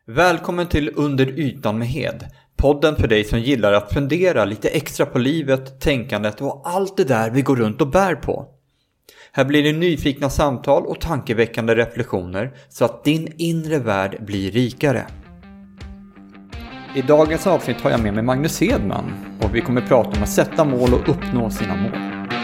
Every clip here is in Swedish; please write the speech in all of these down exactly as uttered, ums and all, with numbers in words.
Välkommen till Under ytan med Hed. Podden för dig som gillar att fundera lite extra på livet, tänkandet och allt det där vi går runt och bär på. Här blir det nyfikna samtal och tankeväckande reflektioner så att din inre värld blir rikare. I dagens avsnitt har jag med mig Magnus Hedman och vi kommer prata om att sätta mål och uppnå sina mål.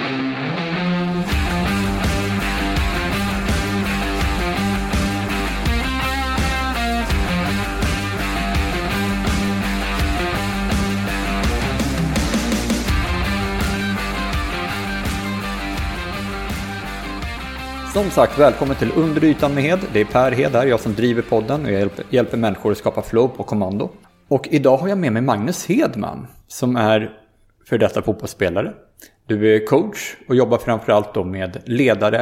Som sagt, välkommen till Under ytan med Hed. Det är Per Hed här, jag som driver podden och jag hjälper, hjälper människor att skapa flow på kommando. Och idag har jag med mig Magnus Hedman som är för detta fotbollsspelare. Du är coach och jobbar framförallt då med ledare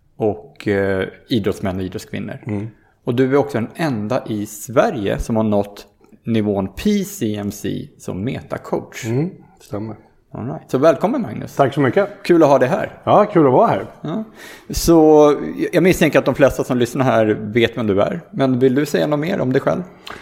och eh, idrottsmän och idrottskvinnor. Mm. Och du är också den enda i Sverige som har nått nivån P C M C som metacoach. Mm, stämmer. All right. Så välkommen Magnus. Tack så mycket. Kul att ha dig här. Ja, kul att vara här. Ja. Så jag misstänker att de flesta som lyssnar här vet vem du är. Men vill du säga något mer om dig själv?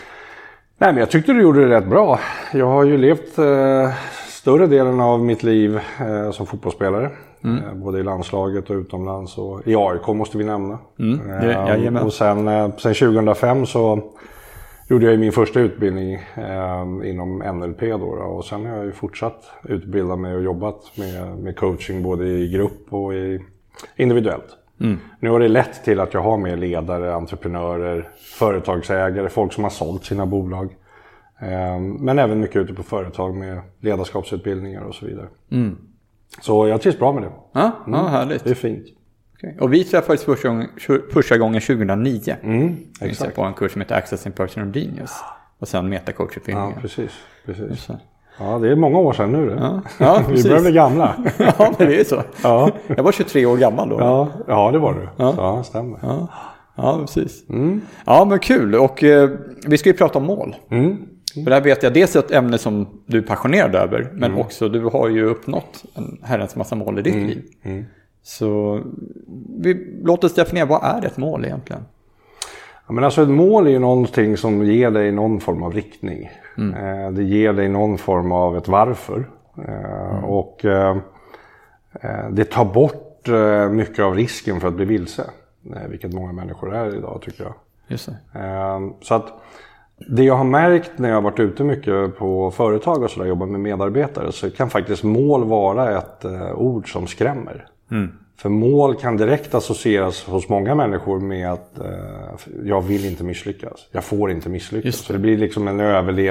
Nej, men jag tyckte du gjorde det rätt bra. Jag har ju levt eh, större delen av mitt liv eh, som fotbollsspelare. Mm. Eh, både i landslaget och utomlands. Och i A I K måste vi nämna. Mm. Det, jag eh, och sen, eh, sen tjugohundrafem så gjorde jag min första utbildning eh, inom N L P. Då, då, och sen har jag ju fortsatt utbilda mig och jobbat med, med coaching både i grupp och i individuellt. Mm. Nu har det lett till att jag har med ledare, entreprenörer, företagsägare, folk som har sålt sina bolag. Eh, men även mycket ute på företag med ledarskapsutbildningar och så vidare. Mm. Så jag trivs bra med det. Ja, mm. Ja, härligt. Det är fint. Okay. Och vi träffades första gången, första gången tjugohundranio. Mm, exakt. På en kurs som heter Accessing Personal Genius. Och sen metacoachutbildningen. Ja, precis. precis. Ja, det är många år sedan nu. Ja, ja, vi börjar bli gamla. Ja, men det är så. Ja. Jag var tjugotre år gammal då. Ja, ja det var du. Ja, ja stämmer. Ja, ja precis. Mm. Ja, men kul. Och eh, vi ska ju prata om mål. Mm. Mm. För där vet jag dels ett ämne som du är passionerad över. Men mm. också du har ju uppnått en herrens massa mål i ditt mm. liv. Mm. Så vi, låt oss definiera, vad är ett mål egentligen? Ja, men alltså ett mål är ju någonting som ger dig någon form av riktning. Mm. Eh, det ger dig någon form av ett varför. Eh, mm. Och eh, det tar bort eh, mycket av risken för att bli vilse. Eh, vilket många människor är idag tycker jag. Just det. Eh, så att det jag har märkt när jag har varit ute mycket på företag och sådär, jobbat med medarbetare, så kan faktiskt mål vara ett eh, ord som skrämmer. Mm. För mål kan direkt associeras hos många människor med att eh, jag vill inte misslyckas. Jag får inte misslyckas. Det. Så det blir liksom en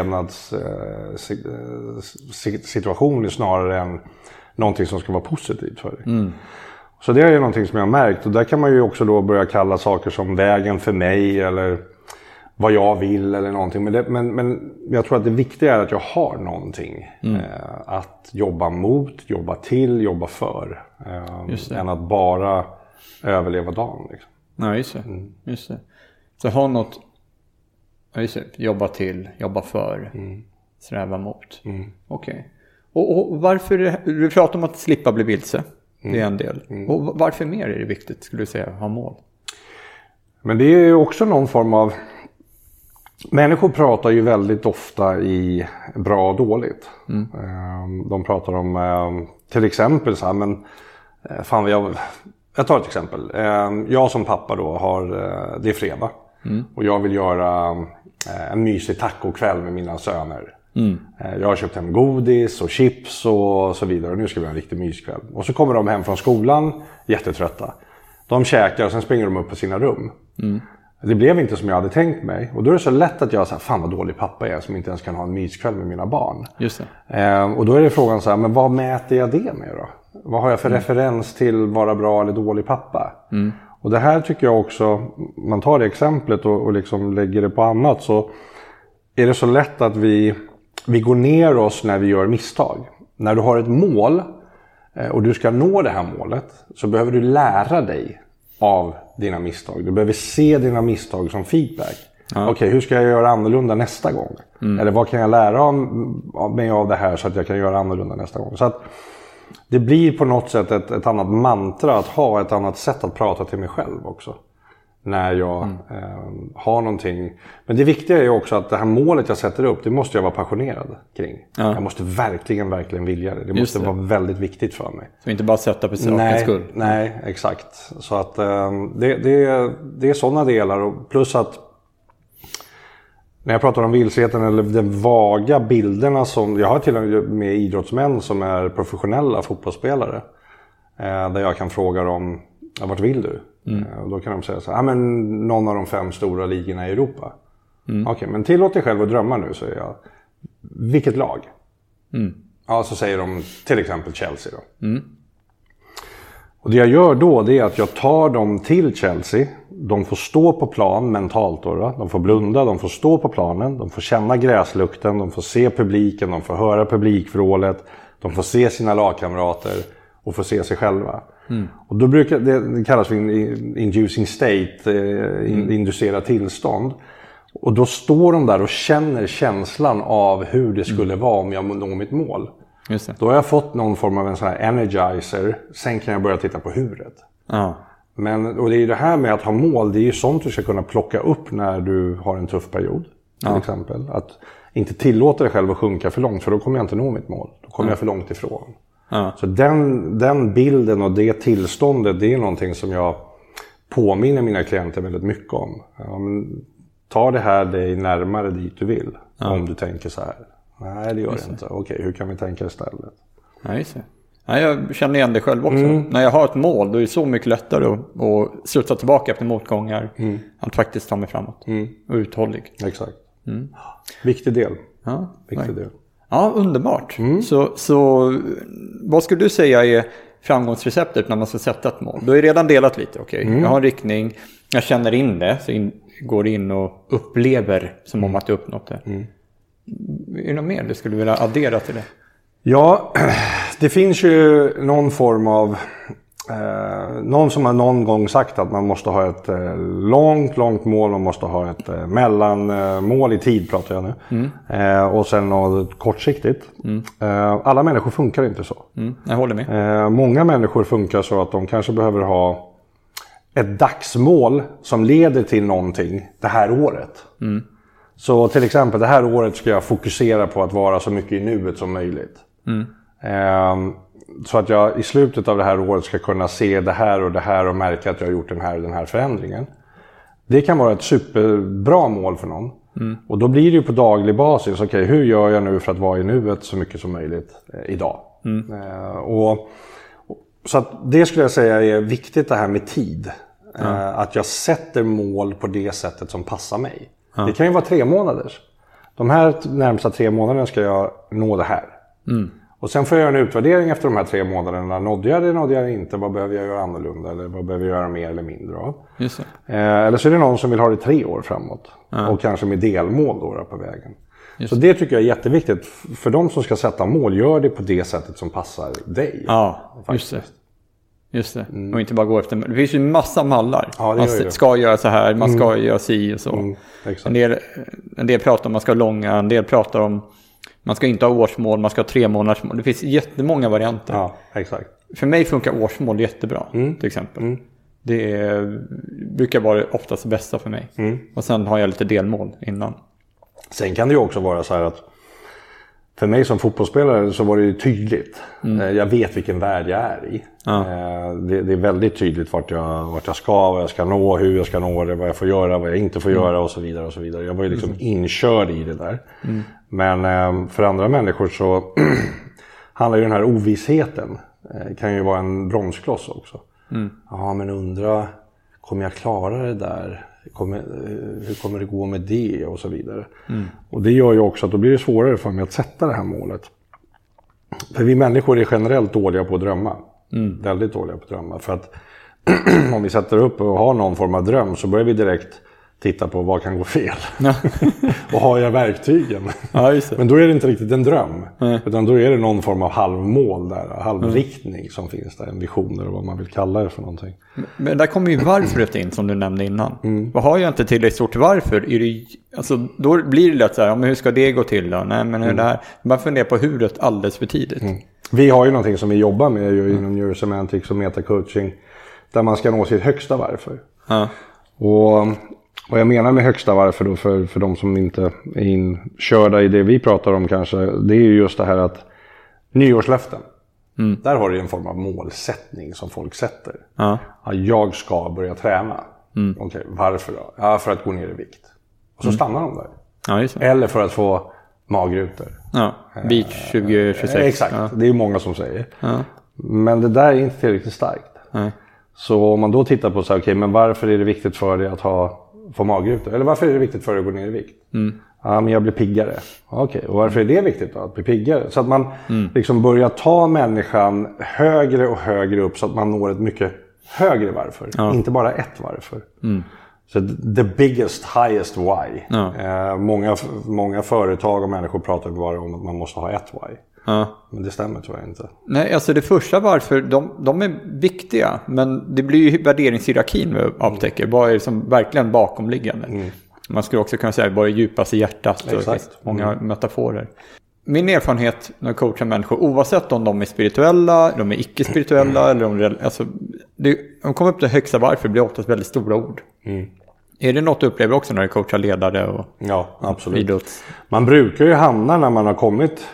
överlevnadssituation eh, snarare än någonting som ska vara positivt för dig. Mm. Så det är någonting som jag har märkt. Och där kan man ju också då börja kalla saker som vägen för mig eller vad jag vill eller någonting. Men, det, men, men jag tror att det viktiga är att jag har någonting mm. eh, att jobba mot, jobba till, jobba för. Eh, än att bara överleva dagen. Liksom. Ja, just det. Mm. Just det. Så ha något, ja, just det. Jobba till, jobba för, mm. sträva mot. Mm. Okej. Okay. Och, och varför, du pratar om att slippa bli vilse. Mm. Det är en del. Mm. Och varför mer är det viktigt, skulle du säga, ha mål? Men det är ju också någon form av... Människor pratar ju väldigt ofta i bra och dåligt. Mm. De pratar om till exempel så här, men fan jag, jag tar ett exempel. Jag som pappa då har, det är fredag. Mm. Och jag vill göra en mysig tacokväll med mina söner. Mm. Jag har köpt hem godis och chips och så vidare. Och nu ska vi ha en riktig myskväll. Och så kommer de hem från skolan jättetrötta. De käkar och sen springer de upp på sina rum. Mm. Det blev inte som jag hade tänkt mig. Och då är det så lätt att jag säger, fan vad dålig pappa jag är som inte ens kan ha en myskväll med mina barn. Just det. Eh, och då är det frågan så här, men vad mäter jag det med då? Vad har jag för mm. referens till vara bra eller dålig pappa? Mm. Och det här tycker jag också, man tar det exemplet och, och liksom lägger det på annat, så är det så lätt att vi, vi går ner oss när vi gör misstag. När du har ett mål eh, och du ska nå det här målet, så behöver du lära dig av dina misstag. Du behöver se dina misstag som feedback. Ja. Okej, okay, hur ska jag göra annorlunda nästa gång? Mm. Eller vad kan jag lära av mig av det här så att jag kan göra annorlunda nästa gång? Så att det blir på något sätt ett, ett annat mantra att ha, ett annat sätt att prata till mig själv också. när jag mm. eh, har någonting. Men det viktiga är ju också att det här målet jag sätter upp, det måste jag vara passionerad kring. Ja. Jag måste verkligen, verkligen vilja det. Det måste det. vara väldigt viktigt för mig. Så inte bara sätta på sakens skull. Nej, exakt. Så att eh, det, det, det är sådana delar. Och plus att när jag pratar om vilsheten eller de vaga bilderna som... Jag har till och med idrottsmän som är professionella fotbollsspelare. Eh, där jag kan fråga dem, ja, vart vill du? Mm. Och då kan de säga så här, ja, men någon av de fem stora ligorna i Europa. Mm. Okej, men tillåt dig själv att drömma nu, säger jag. Vilket lag? Mm. Ja, så säger de till exempel Chelsea då. Mm. Och det jag gör då, det är att jag tar dem till Chelsea. De får stå på plan mentalt då, då. De får blunda, de får stå på planen. De får känna gräslukten, de får se publiken, de får höra publikvrålet. De får se sina lagkamrater och får se sig själva. Mm. Och då brukar det, det kallas för inducing state, eh, in, inducerat tillstånd. Och då står de där och känner känslan av hur det skulle mm. vara om jag når mitt mål. Just det. Då har jag fått någon form av en sån här energizer. Sen kan jag börja titta på huret. Ja. Men, och det är ju det här med att ha mål, det är ju sånt du ska kunna plocka upp när du har en tuff period. Till ja. exempel. Att inte tillåta dig själv att sjunka för långt, för då kommer jag inte nå mitt mål. Då kommer ja. jag för långt ifrån. Ja. Så den, den bilden och det tillståndet, det är någonting som jag påminner mina klienter väldigt mycket om. Ja, men, ta det här dig närmare dit du vill. Ja. Om du tänker så här. Nej, det gör det inte. Okej, hur kan vi tänka istället? Ja, just det. Ja, jag känner igen det själv också. Mm. När jag har ett mål, då är det så mycket lättare att, att sluta tillbaka efter motgångar. Mm. Att faktiskt ta mig framåt. Mm. Och uthållig. Exakt. Mm. Viktig del. Ja, Viktig del. Ja, underbart. Mm. Så, så vad skulle du säga är framgångsreceptet när man ska sätta ett mål? Du har ju redan delat lite, okej. Okay? Mm. Jag har en riktning, jag känner in det, så in, går in och upplever som mm. om att du uppnått det. Mm. Är det något mer du skulle vilja addera till det? Ja, det finns ju någon form av... Eh, någon som har någon gång sagt att man måste ha ett eh, långt, långt mål. Man måste ha ett eh, mellanmål eh, i tid, pratar jag nu. Mm. Eh, och sen något kortsiktigt. Mm. Eh, alla människor funkar inte så. Mm, jag håller med. Eh, många människor funkar så att de kanske behöver ha ett dagsmål som leder till någonting det här året. Mm. Så till exempel det här året ska jag fokusera på att vara så mycket i nuet som möjligt. Mm. Eh, så att jag i slutet av det här året ska kunna se det här och det här och märka att jag har gjort den här och den här förändringen. Det kan vara ett superbra mål för någon. Mm. Och då blir det ju på daglig basis. Okej, okay, hur gör jag nu för att vara i nuet så mycket som möjligt eh, idag? Mm. Eh, och, så att det skulle jag säga är viktigt, det här med tid. Mm. Eh, att jag sätter mål på det sättet som passar mig. Mm. Det kan ju vara tre månaders. De här närmsta tre månaderna ska jag nå det här. Mm. Och sen får jag göra en utvärdering efter de här tre månaderna. Nådde jag det, nådde jag det inte? Vad behöver jag göra annorlunda? Eller vad behöver jag göra mer eller mindre av? Just det. Eh, eller så är det någon som vill ha det tre år framåt. Ja. Och kanske med delmål då på vägen. Just så det tycker jag är jätteviktigt. För de som ska sätta mål, gör det på det sättet som passar dig. Ja, faktiskt. Just det. Just det. Mm. Och inte bara gå efter... Det finns ju en massa mallar. Ja, det man gör det. Ska göra så här, man ska mm. göra si och så. Mm, en, del, en del pratar om man ska ha långa, en del pratar om man ska inte ha årsmål, man ska ha tre månaders mål. Det finns jättemånga varianter. Ja, exakt. För mig funkar årsmål jättebra, mm. till exempel. Mm. Det är, brukar vara oftast det bästa för mig. Mm. Och sen har jag lite delmål innan. Sen kan det ju också vara så här att för mig som fotbollsspelare så var det ju tydligt. Mm. Jag vet vilken värld jag är i. Ja. Det, det är väldigt tydligt vart jag, vart jag ska, vad jag ska nå, hur jag ska nå det, vad jag får göra, vad jag inte får mm. göra och så vidare och så vidare. Jag var ju liksom mm. inkörd i det där. Mm. Men för andra människor så handlar ju den här ovissheten kan ju vara en bromskloss också. Mm. Ja, men undra, kommer jag klara det där? Kommer, hur kommer det gå med det och så vidare. Mm. Och det gör ju också att då blir det svårare för mig att sätta det här målet. För vi människor är generellt dåliga på att drömma. Mm. Väldigt dåliga på att drömma. För att om vi sätter upp och har någon form av dröm så börjar vi direkt titta på vad kan gå fel. Ja. Och har jag verktygen. Ja, just det. Men då är det inte riktigt en dröm. Mm. Utan då är det någon form av halvmål där. Halvriktning mm. som finns där. En vision eller vad man vill kalla det för någonting. Men där kommer ju varför in som du nämnde innan. Mm. Vad har jag inte tillräckligt stort varför? Är det, alltså, då blir det lätt så här. Ja, men hur ska det gå till då? Nej, men hur mm. det här? Man funderar på huret alldeles för tidigt. Mm. Vi har ju någonting som vi jobbar med ju, mm. inom neurosemantics och metacoaching. Där man ska nå sitt högsta varför. Ja. Och vad jag menar med högsta varför då för, för de som inte är inkörda i det vi pratar om kanske, det är ju just det här att nyårslöften. Mm. Där har du en form av målsättning som folk sätter. Ja. Ja, jag ska börja träna. Mm. Okej, varför då? Ja, för att gå ner i vikt. Och så mm. stannar de där. Ja, just det. Eller för att få magrutor. Ja, Beach tjugo tjugosex. Eh, exakt, ja. Det är ju många som säger. Ja. Men det där är inte tillräckligt starkt. Nej. Så om man då tittar på så här, okej, men varför är det viktigt för dig att ha, få magrutor? Eller varför är det viktigt för dig att gå ner i vikt? Mm. Ja, men jag blir piggare. Okej, och varför är det viktigt då, att bli piggare? Så att man mm. liksom börjar ta människan högre och högre upp så att man når ett mycket högre varför. Ja. Inte bara ett varför. Mm. Så the biggest, highest why. Ja. Eh, många, många företag och människor pratar bara om att man måste ha ett why. Ja. Men det stämmer tror jag inte. Nej, alltså det första varför, de, de är viktiga. Men det blir ju värderingshierarkin vi upptäcker. Vad är det som verkligen bakomliggande? Mm. Man skulle också kunna säga bara djupas i hjärtat. Exakt. Och många mm. metaforer. Min erfarenhet när jag coachar människor, oavsett om de är spirituella, de är icke-spirituella, eller om de, alltså, det, de kommer upp till högsta varför, blir oftast väldigt stora ord. Mm. Är det något du upplever också när du coachar ledare och ja, absolut. Idrotts? Man brukar ju hamna när man har kommit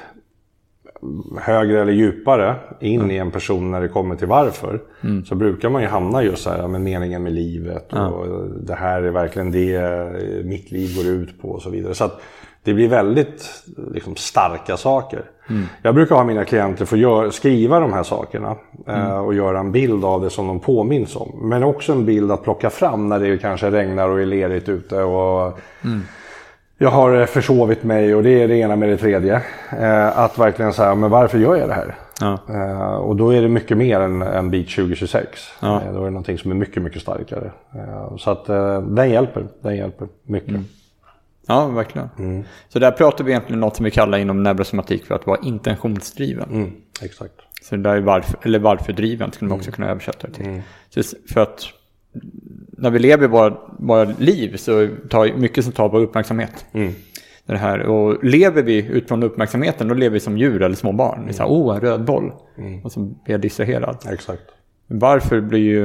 högre eller djupare in mm. i en person när det kommer till varför. Mm. Så brukar man ju hamna just så här med meningen med livet och mm. det här är verkligen det mitt liv går ut på och så vidare. Så att det blir väldigt liksom, starka saker. Mm. Jag brukar ha mina klienter få gör, skriva de här sakerna mm. eh, och göra en bild av det som de påminns om. Men också en bild att plocka fram när det kanske regnar och är lerigt ute och mm. jag har försovit mig och det är det ena med det tredje. Eh, att verkligen säga, men varför gör jag det här? Ja. Eh, och då är det mycket mer än, än Beach tjugo tjugosex. Ja. Eh, då är det någonting som är mycket, mycket starkare. Eh, så att eh, den hjälper, den hjälper mycket. Mm. Ja, verkligen. Mm. Så där pratar vi egentligen något som vi kallar inom neurosomatik för att vara intentionsdriven. Mm, exakt. Så det där är varför, eller varför driven skulle man också mm. kunna översätta det till. Mm. Så för att när vi lever våra, våra liv så tar mycket som tar vår uppmärksamhet. Mm. Det här. Och lever vi utifrån uppmärksamheten, då lever vi som djur eller små barn. Mm. Det är så här, åh, en röd boll. Mm. Och så blir jag distraherad. Exakt. Varför blir ju,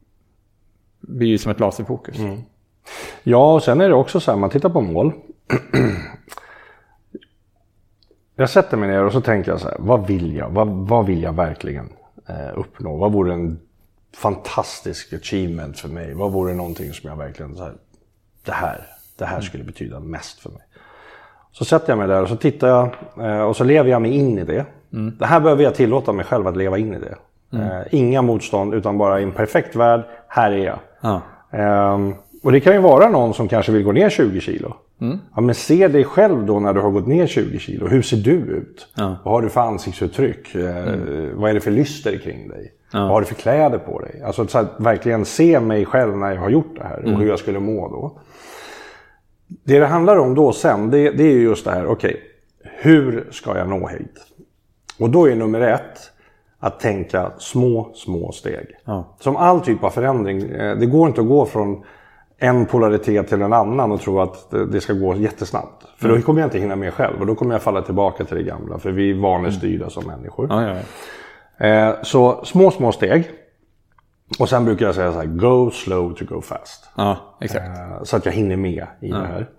blir ju som ett laserfokus. Mm. Ja, och sen är det också så här, man tittar på mål. Jag sätter mig ner och så tänker jag så här, vad vill jag? Vad, vad vill jag verkligen eh, uppnå? Vad vore en fantastisk achievement för mig? Vad vore någonting som jag verkligen så här, det här, det här skulle betyda mest för mig? Så sätter jag mig där och så tittar jag eh, och så lever jag mig in i det. Mm. Det här behöver jag tillåta mig själv att leva in i det. Mm. Eh, inga motstånd utan bara i en perfekt värld, här är jag. Ah. Eh, Och det kan ju vara någon som kanske vill gå ner tjugo kilo. Mm. Ja, men se dig själv då när du har gått ner tjugo kilo. Hur ser du ut? Ja. Vad har du för ansiktsuttryck? Mm. Vad är det för lyster kring dig? Ja. Vad har du för kläder på dig? Alltså så att verkligen se mig själv när jag har gjort det här. Och mm. hur jag skulle må då. Det det handlar om då sen, det, det är ju just det här. Okej, okay, hur ska jag nå hit? Och då är nummer ett att tänka små, små steg. Ja. Som all typ av förändring. Det går inte att gå från en polaritet till en annan och tro att det ska gå jättesnabbt. För då kommer jag inte hinna med själv och då kommer jag falla tillbaka till det gamla. För vi är vanestyrda mm. som människor. Ja, ja, ja. Eh, så små, små steg. Och sen brukar jag säga så här, go slow to go fast. Ja, exakt. Eh, så att jag hinner med i ja. det här.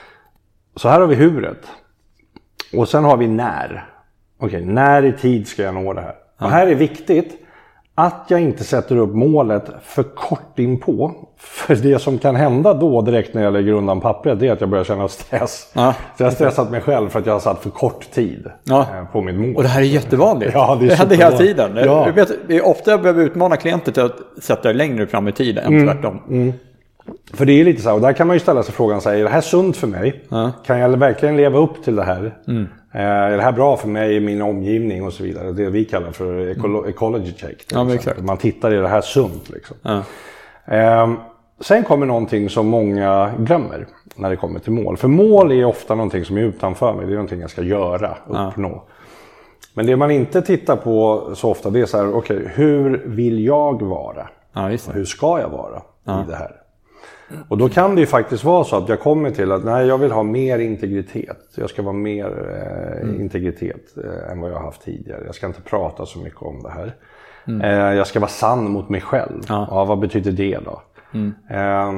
Så här har vi huvudet. Och sen har vi när. Okej, okay, när i tid ska jag nå det här? Ja. Och här är viktigt att jag inte sätter upp målet för kort in på. För det som kan hända då direkt när jag lägger undan pappret, det är att jag börjar känna stress. Ja. Så jag har stressat mig själv för att jag har satt för kort tid ja. på mitt mål. Och det här är jättevanligt. Ja, det, är det händer hela tiden. Ja. Jag vet, det är ofta jag behöver utmana klienter till att sätta det längre fram i tiden än mm. tvärtom. Mm. För det är lite så här, och där kan man ju ställa sig frågan, så här, är det här sunt för mig? Ja. Kan jag verkligen leva upp till det här? Mm. Är det här bra för mig i min omgivning och så vidare? Det vi kallar för ecolo- ecology check. Ja, exakt. Man tittar i det här sunt liksom. Ja. Ehm, sen kommer någonting som många glömmer när det kommer till mål. För mål är ofta någonting som är utanför mig. Det är någonting jag ska göra, uppnå. Ja. Men det man inte tittar på så ofta, det är så här, okej, okay, hur vill jag vara? Ja, just det. Hur ska jag vara ja. i det här? Och då kan det ju faktiskt vara så att jag kommer till att nej, jag vill ha mer integritet. Jag ska vara mer eh, mm. integritet eh, än vad jag har haft tidigare. Jag ska inte prata så mycket om det här. Mm. Eh, jag ska vara sann mot mig själv. Ja. Ja, vad betyder det då? Mm. Eh,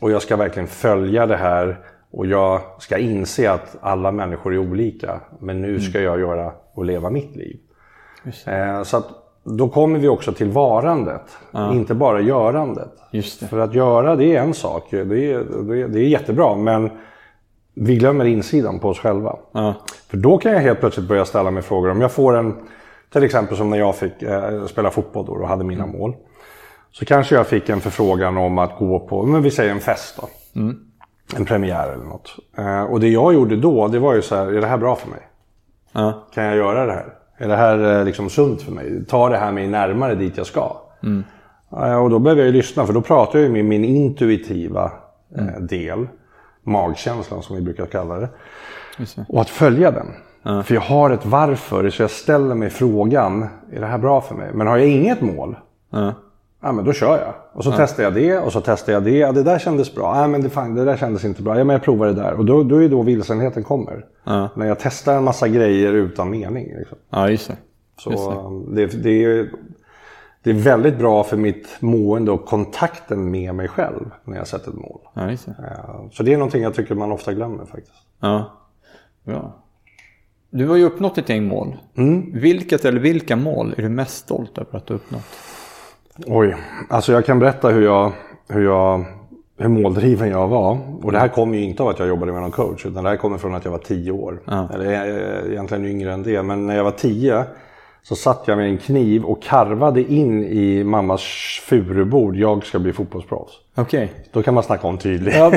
Och jag ska verkligen följa det här. Och jag ska inse att alla människor är olika. Men nu ska jag göra och leva mitt liv. Eh, så att då kommer vi också till varandet. Ja. Inte bara görandet. Just det. För att göra, det är en sak. Det är, det är, det är jättebra. Men vi glömmer insidan på oss själva. Ja. För då kan jag helt plötsligt börja ställa mig frågor. Om jag får en, till exempel som när jag fick eh, spela fotboll då och hade mina mm. mål. Så kanske jag fick en förfrågan om att gå på, men vi säger en fest då. Mm. En premiär eller något. Eh, och det jag gjorde då, det var ju så här, är det här bra för mig? Ja. Kan jag göra det här? Är det här eh, liksom sunt för mig? Ta det här mig närmare dit jag ska. Mm. Eh, och då behöver jag ju lyssna, för då pratar jag ju med min intuitiva eh, mm. del. Magkänslan som vi brukar kalla det. Och att följa den. Ja. För jag har ett varför, så jag ställer mig frågan, är det här bra för mig? Men har jag inget mål? Ja. Ja, men då kör jag. Och så ja. testar jag det, och så testar jag det. Ja, det där kändes bra. Ja, men det, fan, det där kändes inte bra. Ja, men jag provar det där. Och då, då är då vilsenheten kommer. Ja. När jag testar en massa grejer utan mening. Liksom. Ja, just det. Så just det. Det, det, är, det är väldigt bra för mitt mående och kontakten med mig själv när jag sätter ett mål. Ja, just det. Ja, så det är någonting jag tycker man ofta glömmer faktiskt. Ja, bra. Du har ju uppnått ett gäng mål. Mm. Vilket eller vilka mål är du mest stolt över att du uppnått? Oj, alltså jag kan berätta hur jag, hur jag, hur måldriven jag var. Och det här kommer ju inte av att jag jobbade med någon coach, utan det här kommer från att jag var tio år. Ja. Eller egentligen yngre än det, men när jag var tio så satt jag med en kniv och karvade in i mammas furubord, jag ska bli fotbollsproffs. Okej. Okay. Då kan man snacka om tydligt. Ja,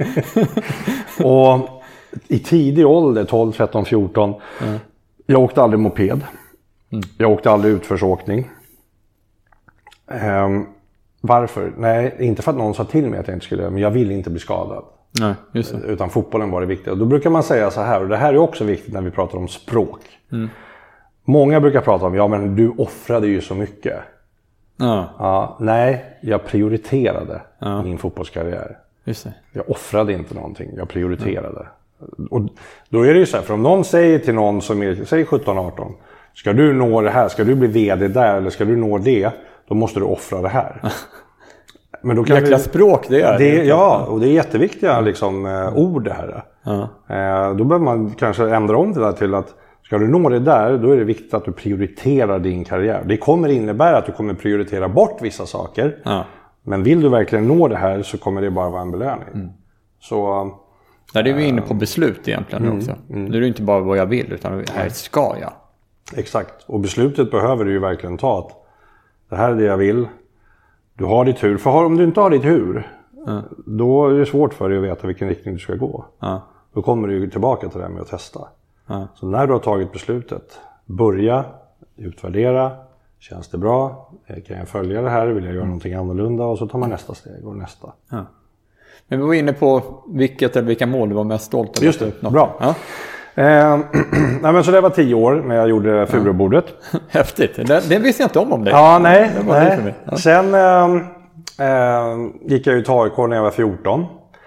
och i tidig ålder, tolv, tretton, fjorton, mm. jag åkte aldrig moped. Mm. Jag åkte aldrig utförsåkning. Um, varför? Nej, inte för att någon sa till mig att jag inte skulle, men jag ville inte bli skadad. Nej, just det. Utan fotbollen var det viktiga. Då brukar man säga så här, och det här är också viktigt när vi pratar om språk. Mm. Många brukar prata om, ja men du offrade ju så mycket. Ja. Ja, nej, jag prioriterade ja. min fotbollskarriär. Just det. Jag offrade inte någonting, jag prioriterade. Mm. Och då är det ju så här, för om någon säger till någon som är, säg sjutton arton, ska du nå det här, ska du bli vd där eller ska du nå det, då måste du offra det här. Men då kan jäkla vi, språk det är. Det, ja, och det är jätteviktiga liksom, eh, ord det här. Ja. Eh, då behöver man kanske ändra om det där till att ska du nå det där, då är det viktigt att du prioriterar din karriär. Det kommer innebära att du kommer prioritera bort vissa saker. Ja. Men vill du verkligen nå det här så kommer det bara vara en belöning. Mm. Så, där är vi inne på beslut egentligen mm, också. Mm. Det är inte bara vad jag vill, utan här ska jag. Exakt, och beslutet behöver du ju verkligen ta att det här är det jag vill. Du har ditt hur. För om du inte har ditt hur, mm. då är det svårt för dig att veta vilken riktning du ska gå. Mm. Då kommer du ju tillbaka till det här med att testa. Mm. Så när du har tagit beslutet, börja, utvärdera. Känns det bra? Kan jag följa det här? Vill jag göra mm. någonting annorlunda? Och så tar man nästa steg och nästa. Mm. Men vi var inne på vilket eller vilka mål du var mest stolt över. Just det, bra. Ja. Eh, nej, men så det var tio år när jag gjorde furubordet. Häftigt, det, det visste jag inte om om dig. Ja, nej. Det var nej. För mig. Ja. Sen eh, eh, gick jag ju till A I K när jag var fjorton.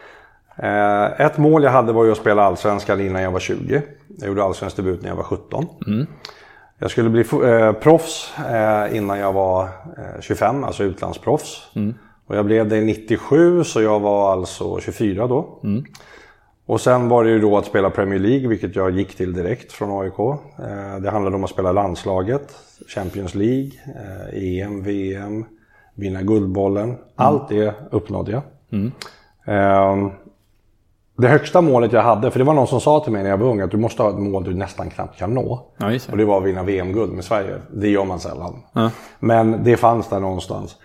Eh, ett mål jag hade var ju att spela allsvenskan innan jag var tjugo. Jag gjorde allsvensk debut när jag var sjutton. Mm. Jag skulle bli eh, proffs eh, innan jag var eh, tjugofem, alltså utlandsproffs. Mm. Och jag blev det nittiosju, så jag var alltså tjugofyra då. Mm. Och sen var det ju då att spela Premier League, vilket jag gick till direkt från A I K. Eh, det handlade om att spela landslaget, Champions League, eh, E M, V M, vinna guldbollen. Mm. Allt det uppnådde jag. Mm. Eh, det högsta målet jag hade, för det var någon som sa till mig när jag var ung att du måste ha ett mål du nästan knappt kan nå. Ja, det. Och det var att vinna V M-guld med Sverige. Det gör man sällan. Ja. Men det fanns där någonstans.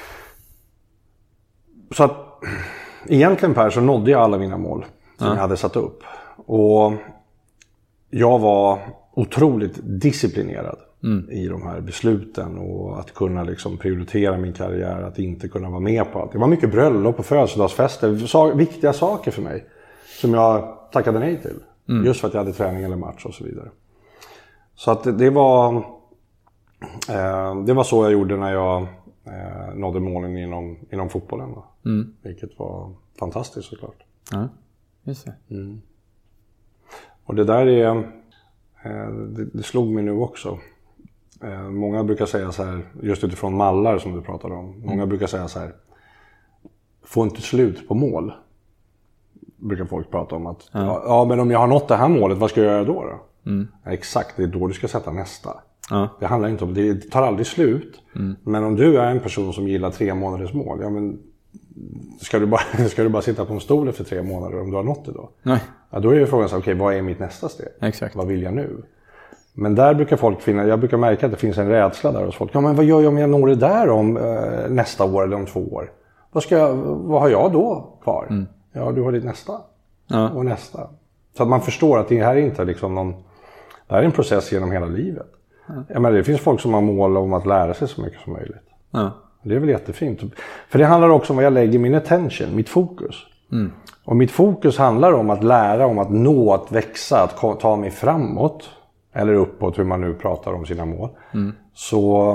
Så att egentligen, Per, så nådde jag alla mina mål som ja. jag hade satt upp. Och jag var otroligt disciplinerad mm. i de här besluten. Och att kunna liksom prioritera min karriär, att inte kunna vara med på allt. Det var mycket bröllop och födelsedagsfester. Viktiga saker för mig som jag tackade nej till. Mm. Just för att jag hade träning eller match och så vidare. Så att det var, eh, det var så jag gjorde när jag eh, nådde målen inom, inom fotbollen. Då. Mm. Vilket var fantastiskt såklart. Ja, just det. Mm. Och det där är, eh, det, det slog mig nu också. Eh, många brukar säga så här, just utifrån mallar som du pratade om. Många mm. brukar säga så här, får inte slut på mål. Brukar folk prata om att ja. Ja, ja men om jag har nått det här målet, vad ska jag göra då? då? Mm. Ja, exakt, det är då du ska sätta nästa. Ja. Det handlar inte om, det tar aldrig slut. Mm. Men om du är en person som gillar tre månaders mål, ja men ska du bara, ska du bara sitta på en stol efter tre månader om du har nått det då? Nej. Ja, då är ju frågan så okej, okay, vad är mitt nästa steg? Exakt. Vad vill jag nu? Men där brukar folk finna, jag brukar märka att det finns en rädsla där hos folk. Ja men vad gör jag om jag når det där om eh, nästa år eller om två år? Vad, ska jag, vad har jag då kvar? Mm. Ja, du har ditt nästa. Ja. Och nästa. Så att man förstår att det här är inte liksom någon, det här är en process genom hela livet. Ja. Jag menar, det finns folk som har mål om att lära sig så mycket som möjligt. Ja. Det är väl jättefint. För det handlar också om vad jag lägger min attention, mitt fokus. Mm. Och mitt fokus handlar om att lära, om att nå, att växa, att ta mig framåt. Eller uppåt, hur man nu pratar om sina mål. Mm. Så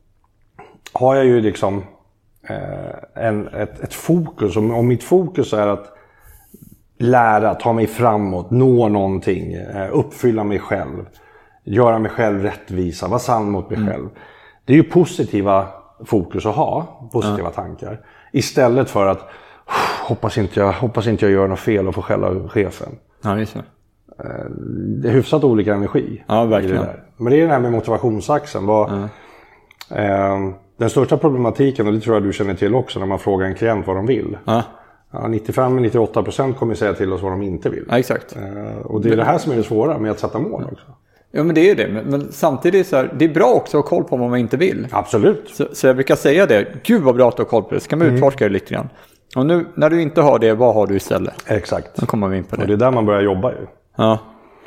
har jag ju liksom eh, en, ett, ett fokus. Om, om mitt fokus är att lära, ta mig framåt, nå någonting, eh, uppfylla mig själv. Göra mig själv rättvisa, vara sann mot mig mm. själv. Det är ju positiva fokus att ha, positiva mm. tankar. Istället för att hoppas inte jag, hoppas inte jag gör något fel och får skälla chefen. Ja, det är så. Det är hyfsat olika energi. Ja, verkligen. Det där. Men det är det här med motivationsaxeln. Vad, mm. eh, den största problematiken, och det tror jag du känner till också, när man frågar en klient vad de vill. Mm. Ja, nittiofem till nittioåtta procent kommer säga till oss vad de inte vill. Ja, exakt. Eh, och det är det här som är det svåra med att sätta mål också. Ja, men det är ju det. Men, men samtidigt så här, det är bra också att ha koll på vad man inte vill. Absolut. Så, så jag brukar säga det. Gud vad bra att ha koll på det. Så kan man mm. utforska det lite grann. Och nu, när du inte har det, vad har du istället? Exakt. Då kommer vi in på det. Och det är där man börjar jobba ju. Ja.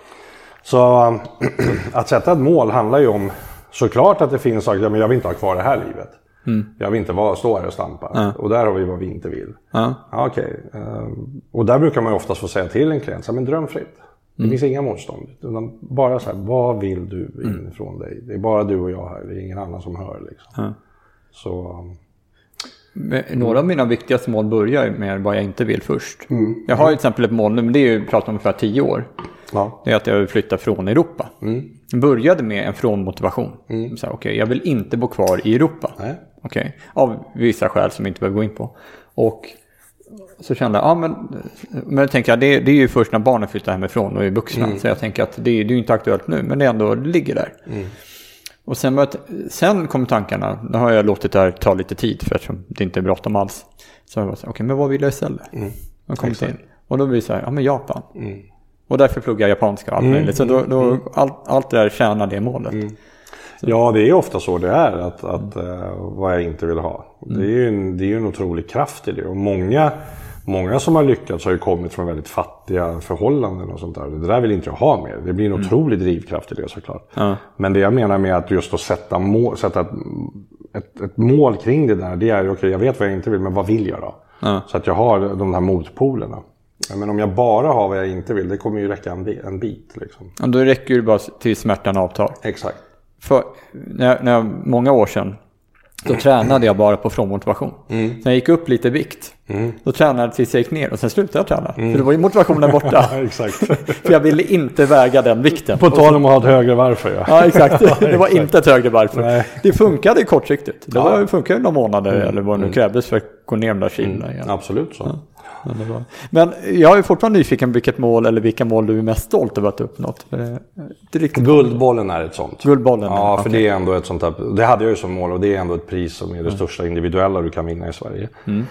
Så att sätta ett mål handlar ju om såklart att det finns saker, men jag vill inte ha kvar det här livet. Mm. Jag vill inte vara, stå här och stampa. Ja. Och där har vi vad vi inte vill. Ja. Ja, okej. Och där brukar man ju oftast få säga till en klient, så, men drömfritt. Det mm. finns inga motstånd. Utan bara så här, vad vill du inifrån mm. dig? Det är bara du och jag här, det är ingen annan som hör. Liksom. Ja. Så... Men några av mina viktigaste mål börjar med vad jag inte vill först. Mm. Jag har till exempel ett mål nu, men det är ju pratat om för tio år. Ja. Det är att jag vill flytta från Europa. Mm. Jag började med en frånmotivation. Mm. Så här, okay, jag vill inte bo kvar i Europa. Nej. Okay. Av vissa skäl som jag inte behöver gå in på. Och så kände jag, ja men, men jag tänker, det, det är ju först när barnen flyttar hemifrån och är vuxna. Mm. Så jag tänker att det, det är ju inte aktuellt nu, men det ändå det ligger där. Mm. Och sen, sen kom tankarna, nu har jag låtit det här ta lite tid för att det inte är bråttom alls. Så jag var så okej, okay, men vad vill jag istället? Mm. Jag kom in. Och då blir det så här, ja men Japan. Mm. Och därför pluggar jag japanska och allt mm. möjligt. Så då, då, mm. allt, allt det där tjänar det målet. Mm. Ja, det är ofta så det är, att, att uh, vad jag inte vill ha. Mm. Det är ju en, det är en otrolig kraft i det. Och många, många som har lyckats har ju kommit från väldigt fattiga förhållanden och sånt där. Det där vill inte jag ha mer. Det blir en mm. otrolig drivkraft i det såklart. Ja. Men det jag menar med att just att sätta, mål, sätta ett, ett, ett mål kring det där, det är okej, okay, jag vet vad jag inte vill, men vad vill jag då? Ja. Så att jag har de här motpolerna. Men om jag bara har vad jag inte vill, det kommer ju räcka en, en bit. Liksom. Ja, då räcker det bara till smärtan avtar. Exakt. För när, när många år sedan, då tränade jag bara på frånmotivation. Mm. Sen jag gick upp lite vikt. Mm. Då tränade jag tills jag gick ner och sen slutade jag träna. Mm. För det var ju motivationen borta. Exakt. För jag ville inte väga den vikten. På tal om att ha ett högre varför. Ja, ja exakt. Det var inte ett högre varför. Nej. Det funkade kortsiktigt. Det var, ja. funkade några månader mm. eller vad det nu krävdes för att gå ner de där kilorna igen. Mm. Absolut så. Ja. Men jag är fortfarande nyfiken vilket mål eller vilka mål du är mest stolt över att ha uppnått. Guldbollen är ett sånt. Guldbollen? Ja, för okay. det är ändå ett sånt här, det hade jag ju som mål och det är ändå ett pris som är det mm. största individuella du kan vinna i Sverige. Mm.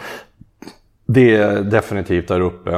Det är definitivt där uppe.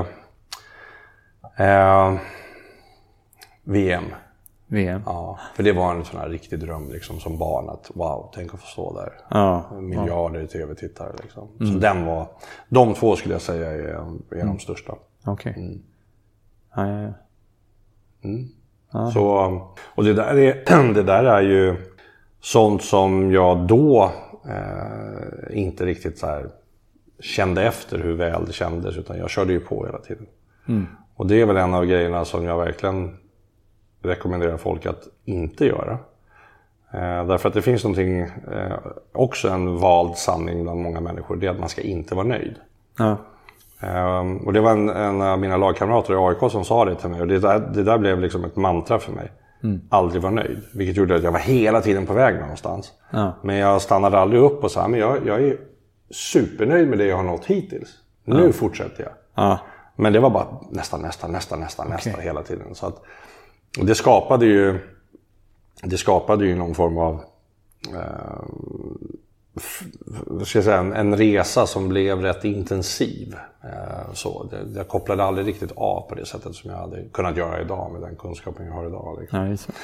Eh, V M. V M. Ja, för det var en sån här riktig dröm liksom, som barn att wow, tänk att få stå där. Ja, miljarder ja. tv-tittare liksom. Mm. Så den var, de två skulle jag säga är, är mm. de största. Okej. Okay. Mm. Ja, ja, ja. Mm. Ah. Så, och det där, är, det där är ju sånt som jag då eh, inte riktigt så här kände efter hur väl det kändes, utan jag körde ju på hela tiden. Mm. Och det är väl en av grejerna som jag verkligen rekommenderar folk att inte göra. Eh, därför att det finns någonting, eh, också en vald sanning bland många människor, det är att man ska inte vara nöjd. Ja. Eh, och det var en, en av mina lagkamrater i A I K som sa det till mig, och det där, det där blev liksom ett mantra för mig. Mm. Aldrig vara nöjd, vilket gjorde att jag var hela tiden på väg någonstans. Ja. Men jag stannade aldrig upp och sa, men jag, jag är supernöjd med det jag har nått hittills. Nu ja. fortsätter jag. Ja. Men det var bara nästan, nästan, nästan, nästan, okay. nästan hela tiden. Så att det skapade ju det skapade ju någon form av eh, f- ska jag säga, en, en resa som blev rätt intensiv. Eh, så det, jag kopplade aldrig riktigt av på det sättet som jag hade kunnat göra idag med den kunskapen jag har idag. Liksom. Ja, just det.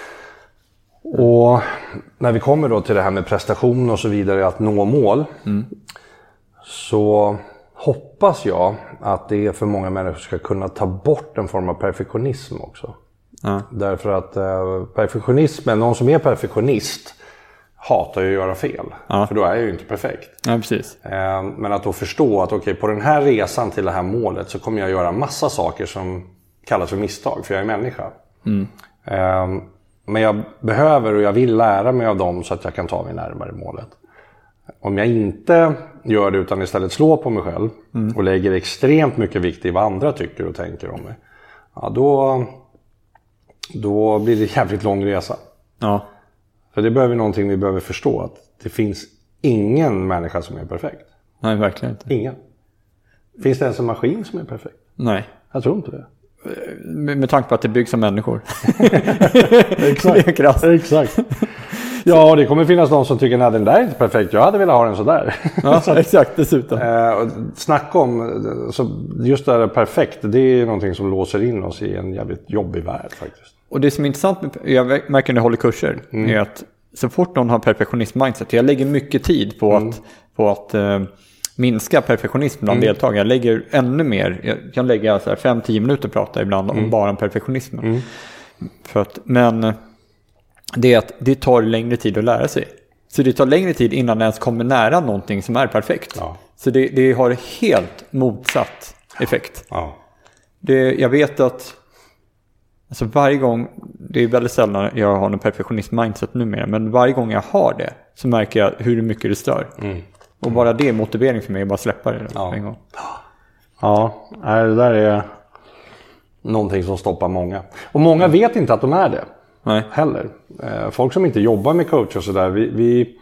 Och när vi kommer då till det här med prestation och så vidare, att nå mål, mm. så hoppas jag att det för många människor ska kunna ta bort en form av perfektionism också. Ja. Därför att eh, perfektionismen, någon som är perfektionist hatar ju att göra fel. Ja. För då är jag ju inte perfekt. Ja, precis. Eh, men att då förstå att okay, på den här resan till det här målet så kommer jag göra massa saker som kallas för misstag, för jag är människa. Mm. Eh, men jag behöver och jag vill lära mig av dem så att jag kan ta mig närmare målet. Om jag inte gör det utan istället slår på mig själv mm. och lägger extremt mycket vikt i vad andra tycker och tänker om mig, ja, då, då blir det en jävligt lång resa. Ja. För det behöver någonting vi behöver förstå, att det finns ingen människa som är perfekt. Nej, verkligen inte. Ingen. Finns det ens en maskin som är perfekt? Nej. Jag tror inte det. Med, med tanke på att det byggs av människor. Exakt. Det är Exakt. Ja, det kommer finnas de som tycker att den där är inte perfekt. Jag hade velat ha den så där. Ja, så, exakt, dessutom. Eh, snacka om, så just det här perfekt, det är någonting som låser in oss i en jävligt jobbig värld faktiskt. Och det som är intressant, med, jag märker när jag håller kurser, mm. är att så fort någon har perfektionism-mindset, jag lägger mycket tid på mm. att, på att eh, minska perfektionism bland mm. deltagare. Jag lägger ännu mer, jag kan lägga så här fem till tio minuter och prata ibland mm. om bara perfektionismen. Mm. För att, men det är att det tar längre tid att lära sig. Så det tar längre tid innan det ens kommer nära någonting som är perfekt. Ja. Så det, det har helt motsatt effekt. Ja. Det, jag vet att alltså varje gång, det är väldigt sällan jag har en perfektionist-mindset numera, men varje gång jag har det så märker jag hur mycket det stör. Mm. Och bara det är motivering för mig att bara släppa det ja. en gång. Ja, det där är någonting som stoppar många. Och många mm. vet inte att de är det. Nej. Heller. Folk som inte jobbar med coach och sådär, vi, vi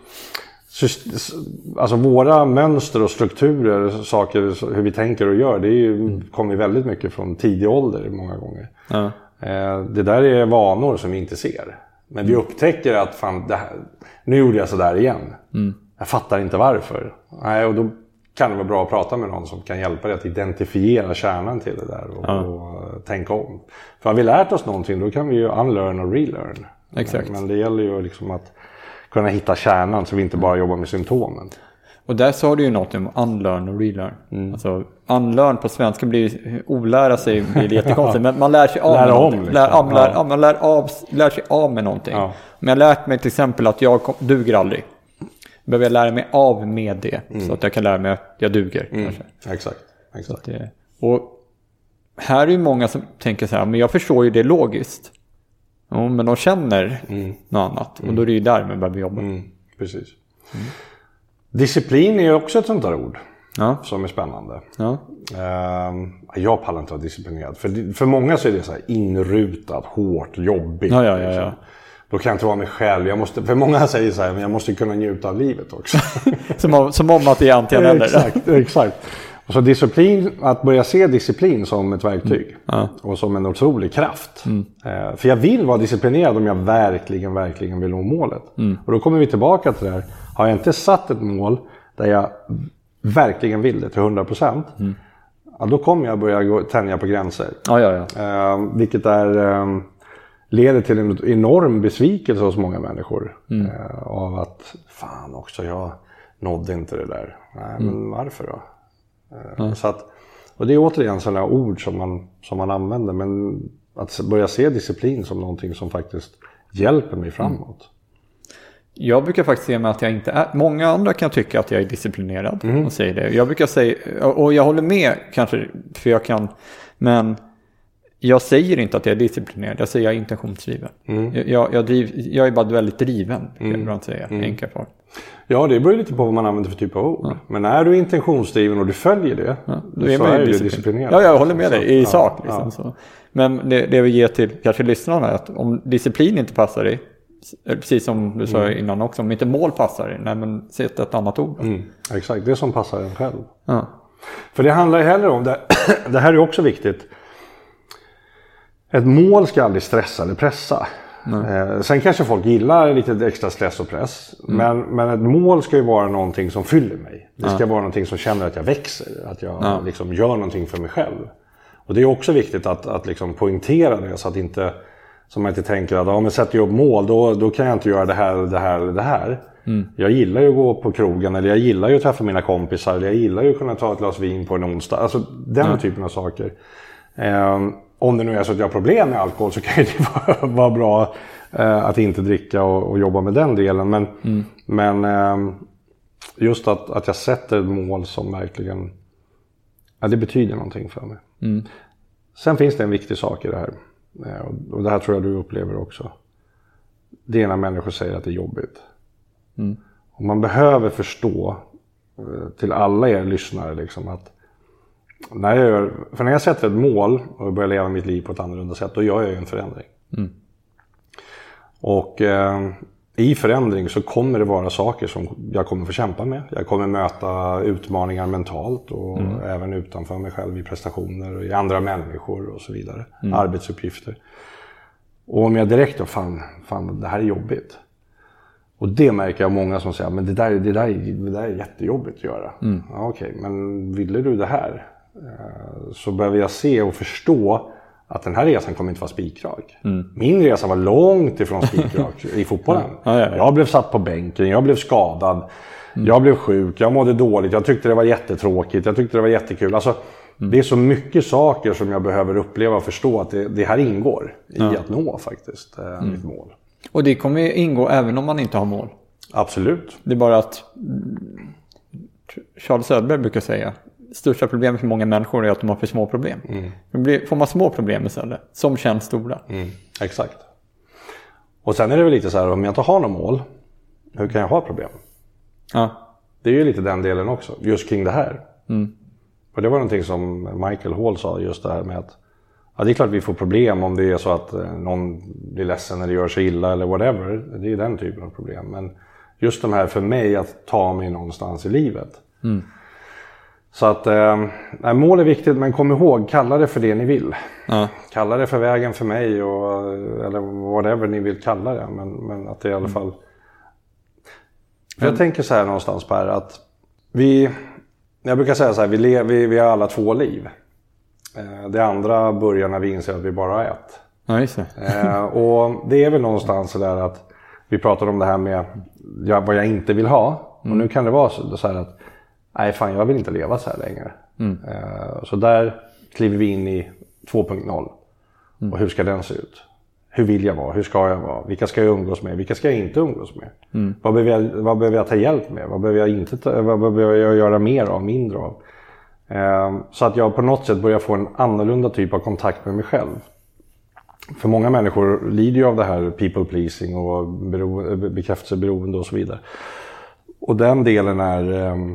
alltså våra mönster och strukturer, saker, hur vi tänker och gör, det är ju, mm. kommer väldigt mycket från tidig ålder många gånger. Ja. Det där är vanor som vi inte ser. Men vi upptäcker att fan, det här, nu gjorde jag sådär igen. Mm. Jag fattar inte varför. Nej, och då kan det vara bra att prata med någon som kan hjälpa dig att identifiera kärnan till det där och, ja. och tänka om. För har vi lärt oss någonting, då kan vi ju unlearn och relearn. Exakt. Men det gäller ju liksom att kunna hitta kärnan så vi inte bara jobbar med symptomen. Och där sa du ju något om unlearn och relearn. Mm. Alltså unlearn på svenska blir olära sig, blir jättekonstigt. Men man lär sig av lär med om, någonting. Liksom. Lär, ja. lär, ja, man lär, av, lär sig av med någonting. Ja. Men jag har lärt mig till exempel att jag duger aldrig. Behöver jag lära mig av med det. Mm. Så att jag kan lära mig att jag duger. Mm. Exakt. Exakt. Det, och här är ju många som tänker så här, men jag förstår ju det logiskt. Ja, men de känner mm. något annat. Och då är det ju där man behöver jobba. Mm. Precis. Mm. Disciplin är ju också ett sånt där ord. Ja. Som är spännande. Ja. Uh, jag pallar inte vara disciplinerad. För, för många så är det så här inrutat, hårt, jobbigt. Ja, ja, ja, ja. Då kan jag inte vara mig själv. Jag måste, för många säger så här, men jag måste kunna njuta av livet också. som, om, som om att det är antingen eller. Exakt, exakt. Och så disciplin, att börja se disciplin som ett verktyg. Mm. Ja. Och som en otrolig kraft. Mm. Uh, för jag vill vara disciplinerad om jag verkligen, verkligen vill nå målet. Mm. Och då kommer vi tillbaka till det här. Har jag inte satt ett mål där jag verkligen vill det till hundra procent. Mm. Ja, då kommer jag börja gå, tänja på gränser. Ja, ja, ja. Uh, vilket är, um, leder till en enorm besvikelse hos många människor. Mm. Uh, av att, fan också, jag nådde inte det där. Nej, mm. men varför då? Uh, mm. så att, och det är återigen sådana ord som man, som man använder. Men att börja se disciplin som någonting som faktiskt hjälper mig framåt. Mm. Jag brukar faktiskt se med att jag inte är... Många andra kan tycka att jag är disciplinerad mm. och säger det. Jag brukar säga... Och jag håller med kanske, för jag kan... Men jag säger inte att jag är disciplinerad. Jag säger att jag är intentionsdriven. Mm. Jag, jag, driv, jag är bara väldigt driven, mm. kan jag säga. Mm. Enkelt för. Ja, det beror lite på vad man använder för typ av ord. Ja. Men är du intentionsdriven och du följer det, ja, då är, så är du disciplinerad. Ja, jag håller med dig i ja, sak. Liksom, ja. Så. Men det, det vi ger till kanske lyssnarna är att om disciplin inte passar dig, precis som du sa mm. innan också, om inte mål passar dig, nej men sätt ett annat ord. Mm. Exakt, det som passar en själv. Ja. För det handlar heller om, det, det här är också viktigt. Ett mål ska aldrig stressa eller pressa. Eh, sen kanske folk gillar lite extra stress och press. Mm. Men, men ett mål ska ju vara någonting som fyller mig. Det ska ja. vara någonting som känner att jag växer. Att jag ja. liksom gör någonting för mig själv. Och det är också viktigt att, att liksom poängtera det. Så att inte, som man inte tänker att om jag sätter upp mål då, då kan jag inte göra det här, det här eller det här. Mm. Jag gillar ju att gå på krogen. Eller jag gillar ju att träffa mina kompisar. Eller jag gillar ju att kunna ta ett glas vin på en onsdag. Alltså den ja. typen av saker. Eh, Om det nu är så att jag har problem med alkohol så kan det vara, vara bra eh, att inte dricka och, och jobba med den delen. Men, mm. men eh, just att, att jag sätter ett mål som verkligen, ja, det betyder någonting för mig. Mm. Sen finns det en viktig sak i det här. Eh, och, och det här tror jag du upplever också. Det är när människor säger att det är jobbigt. Mm. Och man behöver förstå eh, till alla er lyssnare liksom att när jag gör, för när jag sätter ett mål och börjar leva mitt liv på ett annorlunda sätt, då gör jag ju en förändring. Mm. Och eh, i förändring så kommer det vara saker som jag kommer få kämpa med. Jag kommer möta utmaningar mentalt och mm. även utanför mig själv i prestationer och i andra människor och så vidare. Mm. Arbetsuppgifter. Och om jag direkt då, fan, fan det här är jobbigt. Och det märker jag många som säger, men det där, det där, det där är jättejobbigt att göra. Mm. Ja, okej, men ville du det här? Så behöver jag se och förstå att den här resan kommer inte vara spikrak. Mm. Min resa var långt ifrån spikrak i fotbollen. Ja, ja, ja. Jag blev satt på bänken, jag blev skadad, mm. jag blev sjuk, jag mådde dåligt, jag tyckte det var jättetråkigt, jag tyckte det var jättekul. Alltså, mm. det är så mycket saker som jag behöver uppleva och förstå att det, det här ingår i ja. att nå faktiskt eh, mm. mitt mål. Och det kommer ingå även om man inte har mål? Absolut. Det är bara att Charles Söderberg brukar säga största problemet för många människor är att de har för små problem. Mm. Får man små problem istället som känns stora. Mm. Exakt. Och sen är det väl lite så här, om jag inte har något mål, hur kan jag ha problem? Ja. Det är ju lite den delen också, just kring det här. Mm. Och det var någonting som Michael Hall sa, just det här med att ja, det är klart vi får problem om det är så att någon blir ledsen eller gör sig illa eller whatever. Det är den typen av problem. Men just de här för mig att ta mig någonstans i livet. Mm. Så att eh, mål är viktigt, men kom ihåg, kalla det för det ni vill. Ja. Kalla det för vägen för mig och, eller whatever ni vill kalla det. Men, men att det i alla fall... Mm. För jag tänker så här någonstans Per, att vi... Jag brukar säga så här, vi, le, vi, vi har alla två liv. Eh, det andra börjar när vi inser att vi bara har ett. Ja, just det. eh, och det är väl någonstans så där att vi pratar om det här med ja, vad jag inte vill ha. Mm. Och nu kan det vara så, så här att nej fan, jag vill inte leva så här längre. Mm. Uh, så där kliver vi in i två punkt noll. Mm. Och hur ska den se ut? Hur vill jag vara? Hur ska jag vara? Vilka ska jag umgås med? Vilka ska jag inte umgås med? Mm. Vad, behöver jag, vad behöver jag ta hjälp med? Vad behöver jag, inte ta, vad behöver jag göra mer av, mindre av? Uh, så att jag på något sätt börjar få en annorlunda typ av kontakt med mig själv. För många människor lider ju av det här people pleasing och bero, bekräftelseberoende och så vidare. Och den delen är... Um,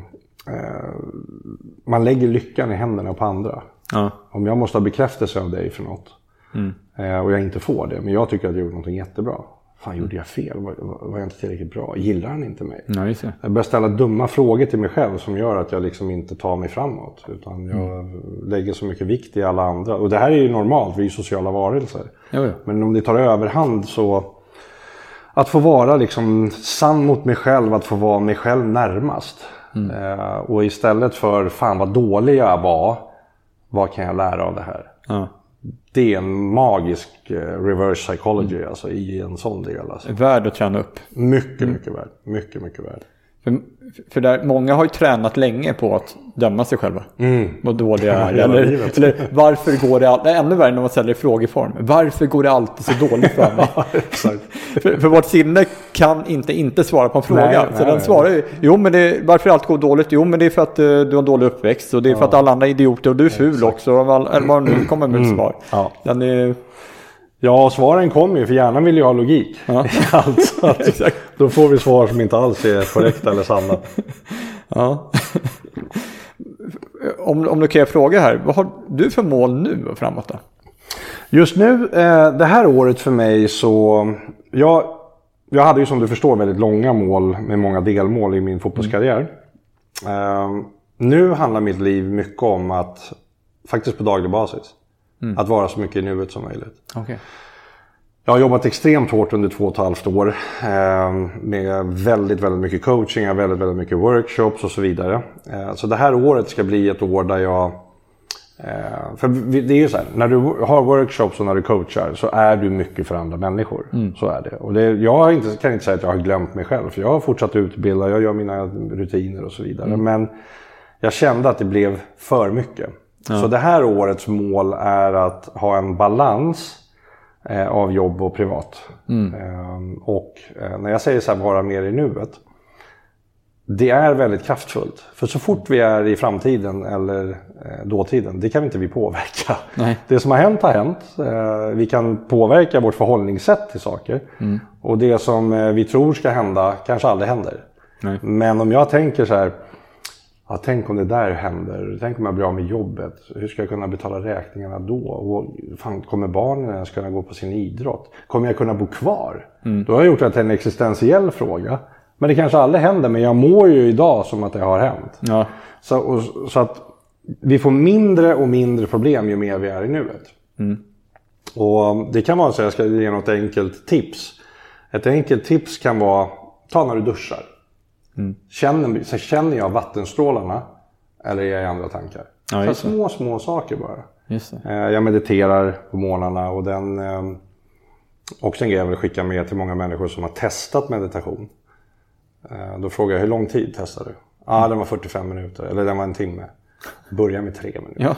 man lägger lyckan i händerna på andra. Ja. Om jag måste ha bekräftelse av dig för något mm. och jag inte får det, men jag tycker att jag gjorde något jättebra. Fan, gjorde jag fel? Var, var jag inte tillräckligt bra? Gillar han inte mig? Nej, så. Jag börjar ställa dumma frågor till mig själv som gör att jag liksom inte tar mig framåt. Utan jag mm. lägger så mycket vikt i alla andra. Och det här är ju normalt, vi är sociala varelser. Jo, jo. Men om det tar överhand så... Att få vara liksom sann mot mig själv, att få vara mig själv närmast. Mm. Uh, och istället för fan vad dålig jag var, vad kan jag lära av det här? Ja. Det är en magisk uh, reverse psychology mm. alltså, i en sån del. Alltså. Värd att träna upp. Mycket, mm. mycket värd. Mycket, mycket värd. För, för där, många har ju tränat länge på att döma sig själva. Mm. Vad dåliga är. eller, eller varför går det alltid, ännu värre när man ställer i frågeform. Varför går det alltid så dåligt för mig? Ja, exakt. för, för vårt sinne kan inte inte svara på en fråga. Nej, så nej, den nej. svarar ju, jo men det, varför allt går dåligt? Jo men det är för att uh, du har en dålig uppväxt. Och det är ja. för att alla andra är idioter och du är ful exakt. också. Eller vad nu kommer med ett svar. Ja. Den är... Ja, svaren kommer ju, för hjärnan vill ju ha logik. Ja. alltså, alltså, då får vi svar som inte alls är korrekta eller sanna. Ja. om, om du kan jag fråga här, vad har du för mål nu och framåt då? Just nu, eh, det här året för mig så... Jag, jag hade ju som du förstår väldigt långa mål med många delmål i min fotbollskarriär. Mm. Eh, nu handlar mitt liv mycket om att, faktiskt på daglig basis, mm. att vara så mycket i nuet som möjligt. Okay. Jag har jobbat extremt hårt under två och ett halvt år eh, med väldigt, väldigt mycket coaching, väldigt, väldigt mycket workshops och så vidare. Eh, så det här året ska bli ett år där jag... Eh, för det är ju så här, när du har workshops och när du coachar så är du mycket för andra människor. Mm. Så är det. Och det, jag har inte, kan inte säga att jag har glömt mig själv, för jag har fortsatt utbilda, jag gör mina rutiner och så vidare. Mm. Men jag kände att det blev för mycket. Ja. Så det här årets mål är att ha en balans av jobb och privat. Mm. Ehm, och eh, när jag säger så här, vara mer i nuet, det är väldigt kraftfullt. För så fort vi är i framtiden eller eh, dåtiden, det kan vi inte vi påverka. Nej. Det som har hänt har hänt. Eh, vi kan påverka vårt förhållningssätt till saker. Mm. Och det som eh, vi tror ska hända kanske aldrig händer. Nej. Men om jag tänker så här, ja, tänk om det där händer. Tänk om jag blir av med jobbet. Hur ska jag kunna betala räkningarna då? Och fan, kommer barnen ens kunna gå på sin idrott? Kommer jag kunna bo kvar? Mm. Då har jag gjort det till en existentiell fråga. Men det kanske aldrig händer. Men jag mår ju idag som att det har hänt. Ja. Så, och, så att vi får mindre och mindre problem ju mer vi är i nuet. Mm. Och det kan vara så att jag ska ge något enkelt tips. Ett enkelt tips kan vara, ta när du duschar. Mm. Känner, så känner jag vattenstrålarna eller är jag i andra tankar? Ja, så små, små saker bara. Just det. Jag mediterar på morgnarna och den också en grej jag vill skicka med till många människor som har testat meditation. Då frågar jag, hur lång tid testar du? Ja, ah, den var fyrtiofem minuter eller den var en timme. Börja med tre minuter. Ja.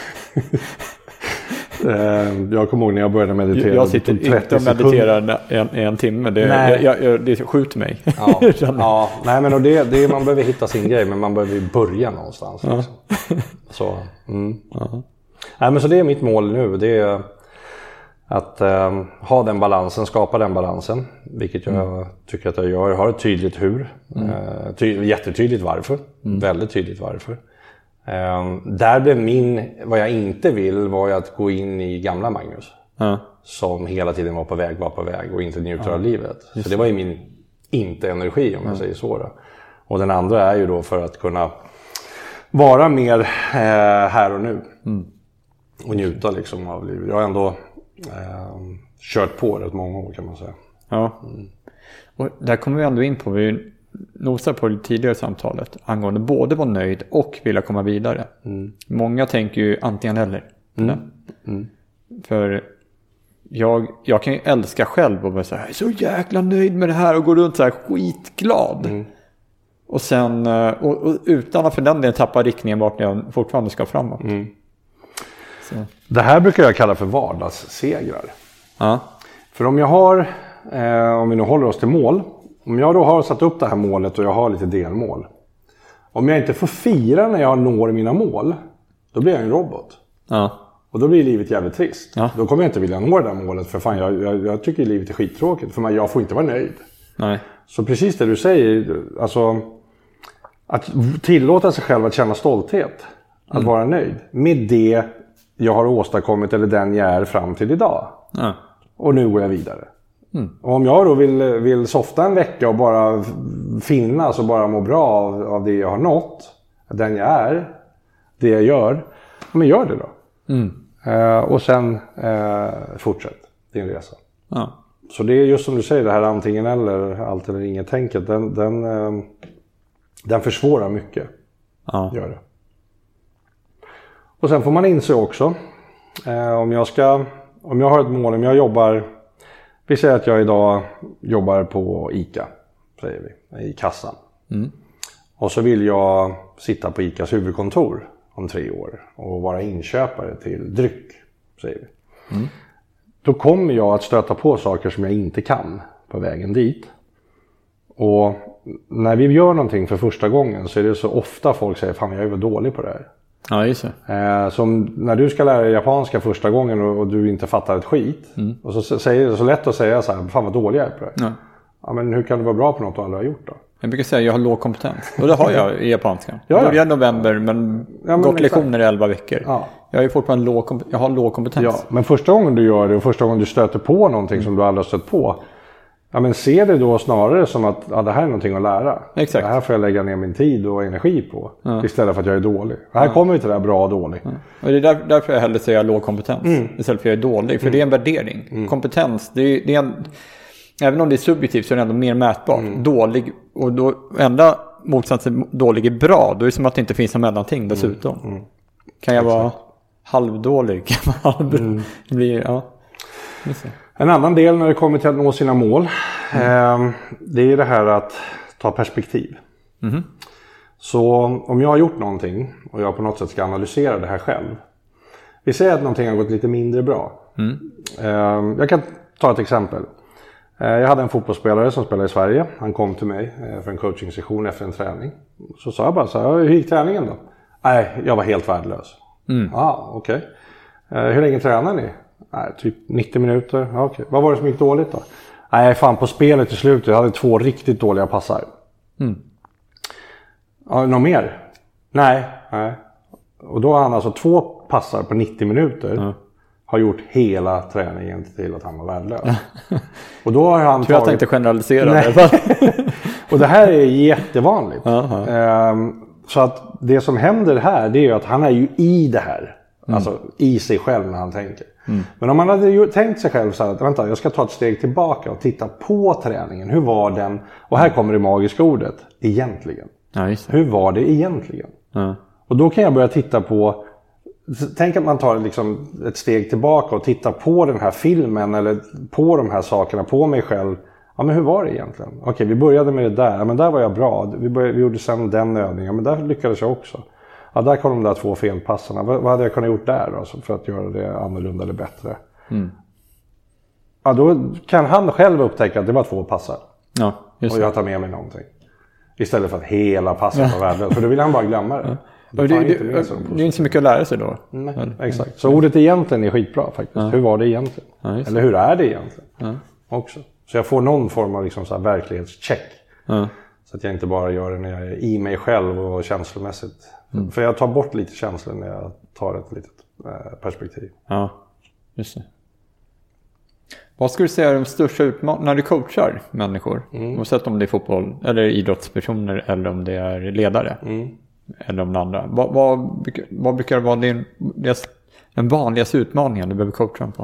Jag kommer ihåg när jag började meditera. Jag sitter inte och mediterar en, en timme. Det, nej. Jag, jag, det skjuter mig. Ja, ja, nej, men och det, det, man behöver hitta sin grej, men man behöver börja någonstans. Ja. Liksom. Så, mm. uh-huh. nej, men så det är mitt mål nu. Det är att um, ha den balansen, skapa den balansen. Vilket jag mm. tycker att jag gör. Jag har ett tydligt hur. Mm. Uh, ty- jättetydligt varför. Mm. Väldigt tydligt varför. Um, där blev min, vad jag inte vill var ju att gå in i gamla Magnus. Ja. Som hela tiden var på väg, var på väg och inte njuter ja. av livet. Just så det var ju min inte-energi om jag ja. säger så då. Och den andra är ju då för att kunna vara mer eh, här och nu. Mm. Och njuta liksom av livet. Jag har ändå eh, kört på rätt många år kan man säga. Ja. Mm. Och där kommer vi ändå in på, vi nosar på det tidigare samtalet angående både vara nöjd och vilja komma vidare. Mm. Många tänker ju antingen eller. Mm. Mm. För jag, jag kan ju älska själv och bara säga, jag är så jäkla nöjd med det här och gå runt så här skitglad. Mm. Och sen och, och utan att för den delen tappa riktningen vart jag fortfarande ska framåt. Mm. Så. Det här brukar jag kalla för vardagssegrar. Ja. För om jag har, eh, om vi nu håller oss till mål. Om jag då har satt upp det här målet och jag har lite delmål. Om jag inte får fira när jag når mina mål, då blir jag en robot. Ja. Och då blir livet jävligt trist. Ja. Då kommer jag inte vilja nå det där målet. För fan, jag, jag, jag tycker livet är skittråkigt. För man, jag får inte vara nöjd. Nej. Så precis det du säger, alltså att tillåta sig själv att känna stolthet. Att mm. vara nöjd med det jag har åstadkommit eller den jag är fram till idag. Ja. Och nu går jag vidare. Mm. Och om jag då vill, vill softa en vecka och bara finnas och bara må bra av, av det jag har nått, den jag är, det jag gör, men gör det då. Mm. Uh, och sen uh, fortsätt din resa. Ja. Så det är just som du säger, det här antingen eller, allt eller inget tänket, den, den, uh, den försvårar mycket. Ja. Gör det. Och sen får man inse också, uh, om jag ska, om jag har ett mål, om jag jobbar, vi säger att jag idag jobbar på ICA, säger vi, i kassan. Mm. Och så vill jag sitta på ICAs huvudkontor om tre år och vara inköpare till dryck, säger vi. Mm. Då kommer jag att stöta på saker som jag inte kan på vägen dit. Och när vi gör någonting för första gången så är det så ofta folk säger, fan jag är väl dålig på det här. Ja, just det. Eh, som när du ska lära dig japanska första gången och, och du inte fattar ett skit. Mm. Och så säger det så lätt att säga så här, fan vad dålig jag är på det. Ja. Ja, men hur kan du vara bra på något du aldrig har gjort då? Jag brukar säga att jag har låg kompetens. Och det har jag i japanska. Ja, jag började i november men, ja, men gått lektioner i elva veckor. Ja. Jag är fortfarande låg, komp- jag har låg kompetens. Ja, men första gången du gör det och första gången du stöter på någonting mm. som du aldrig har stött på. Ja, men se det då snarare som att ja, det här är någonting att lära. Exakt. Det här får jag lägga ner min tid och energi på. Ja. Istället för att jag är dålig. Här ja. kommer vi till det här bra och dålig. Ja. Och det är där, därför jag hellre säger låg kompetens. Mm. Istället för att jag är dålig. För mm. det är en värdering. Mm. Kompetens, det är, det är en... Även om det är subjektivt så är det ändå mer mätbart. Mm. Dålig, och då enda motsatsen dålig är bra. Då är det som att det inte finns en mellanting dessutom. Mm. Mm. Kan jag Exakt. vara halvdålig? Kan jag halv... mm. blir, ja. En annan del när det kommer till att nå sina mål. Mm. eh, det är det här att ta perspektiv. Mm. Så om jag har gjort någonting och jag på något sätt ska analysera det här själv. Vi säger att någonting har gått lite mindre bra. Mm. Eh, jag kan ta ett exempel. Jag hade en fotbollsspelare som spelade i Sverige. Han kom till mig för en coaching-session efter en träning. Så sa jag bara så här, hur gick träningen då? Nej, jag var helt värdelös. Mm. Ah, okej. Okay. Hur länge tränar ni? Nej, typ nittio minuter. Ah, okay. Vad var det som gick dåligt då? Nej, fan på spelet till slut. Jag hade två riktigt dåliga passar. Mm. Ja, något mer? Nej, nej. Och då har han alltså två passar på nittio minuter. Mm. Har gjort hela träningen till att han var värdelös. Och då har han tror jag tagit... tänkte generalisera det. Och det här är jättevanligt. Uh-huh. Um, så att det som händer här, det är ju att han är ju i det här. Mm. Alltså i sig själv när han tänker. Mm. Men om man hade ju tänkt sig själv så här att vänta, jag ska ta ett steg tillbaka och titta på träningen. Hur var den? Och här kommer det magiska ordet. Egentligen. Ja, just det. Hur var det egentligen? Uh-huh. Och då kan jag börja titta på... Tänk att man tar liksom ett steg tillbaka och tittar på den här filmen eller på de här sakerna, på mig själv. Ja, men hur var det egentligen? Okej, vi började med det där. Ja, men där var jag bra. Vi, började, vi gjorde sen den övningen. Ja, men där lyckades jag också. Ja, där kom de där två felpassarna. Vad, vad hade jag kunnat gjort där då, för att göra det annorlunda eller bättre? Mm. Ja, då kan han själv upptäcka att det var två passar. Ja, just det. Och jag tar med mig någonting. Istället för att hela passet var värdelöst. För då vill han bara glömma det. Ja. Det, det, det, det är inte så mycket att lära sig då. Nej, exakt. Så ordet egentligen är skitbra faktiskt. Ja. Hur var det egentligen? Ja, eller hur är det egentligen? Ja. Också. Så jag får någon form av liksom så här verklighetscheck. Ja. Så att jag inte bara gör det när jag är i mig själv och känslomässigt. Mm. För jag tar bort lite känslor när jag tar ett litet eh, perspektiv. Ja, just det. Vad skulle du säga är de största utmaningarna när du coachar människor? Mm. Oavsett om det är fotboll eller idrottspersoner eller om det är ledare. Mm. Eller om det andra. Vad, vad, vad brukar det vara din, den vanligaste utmaningen du behöver coacha på?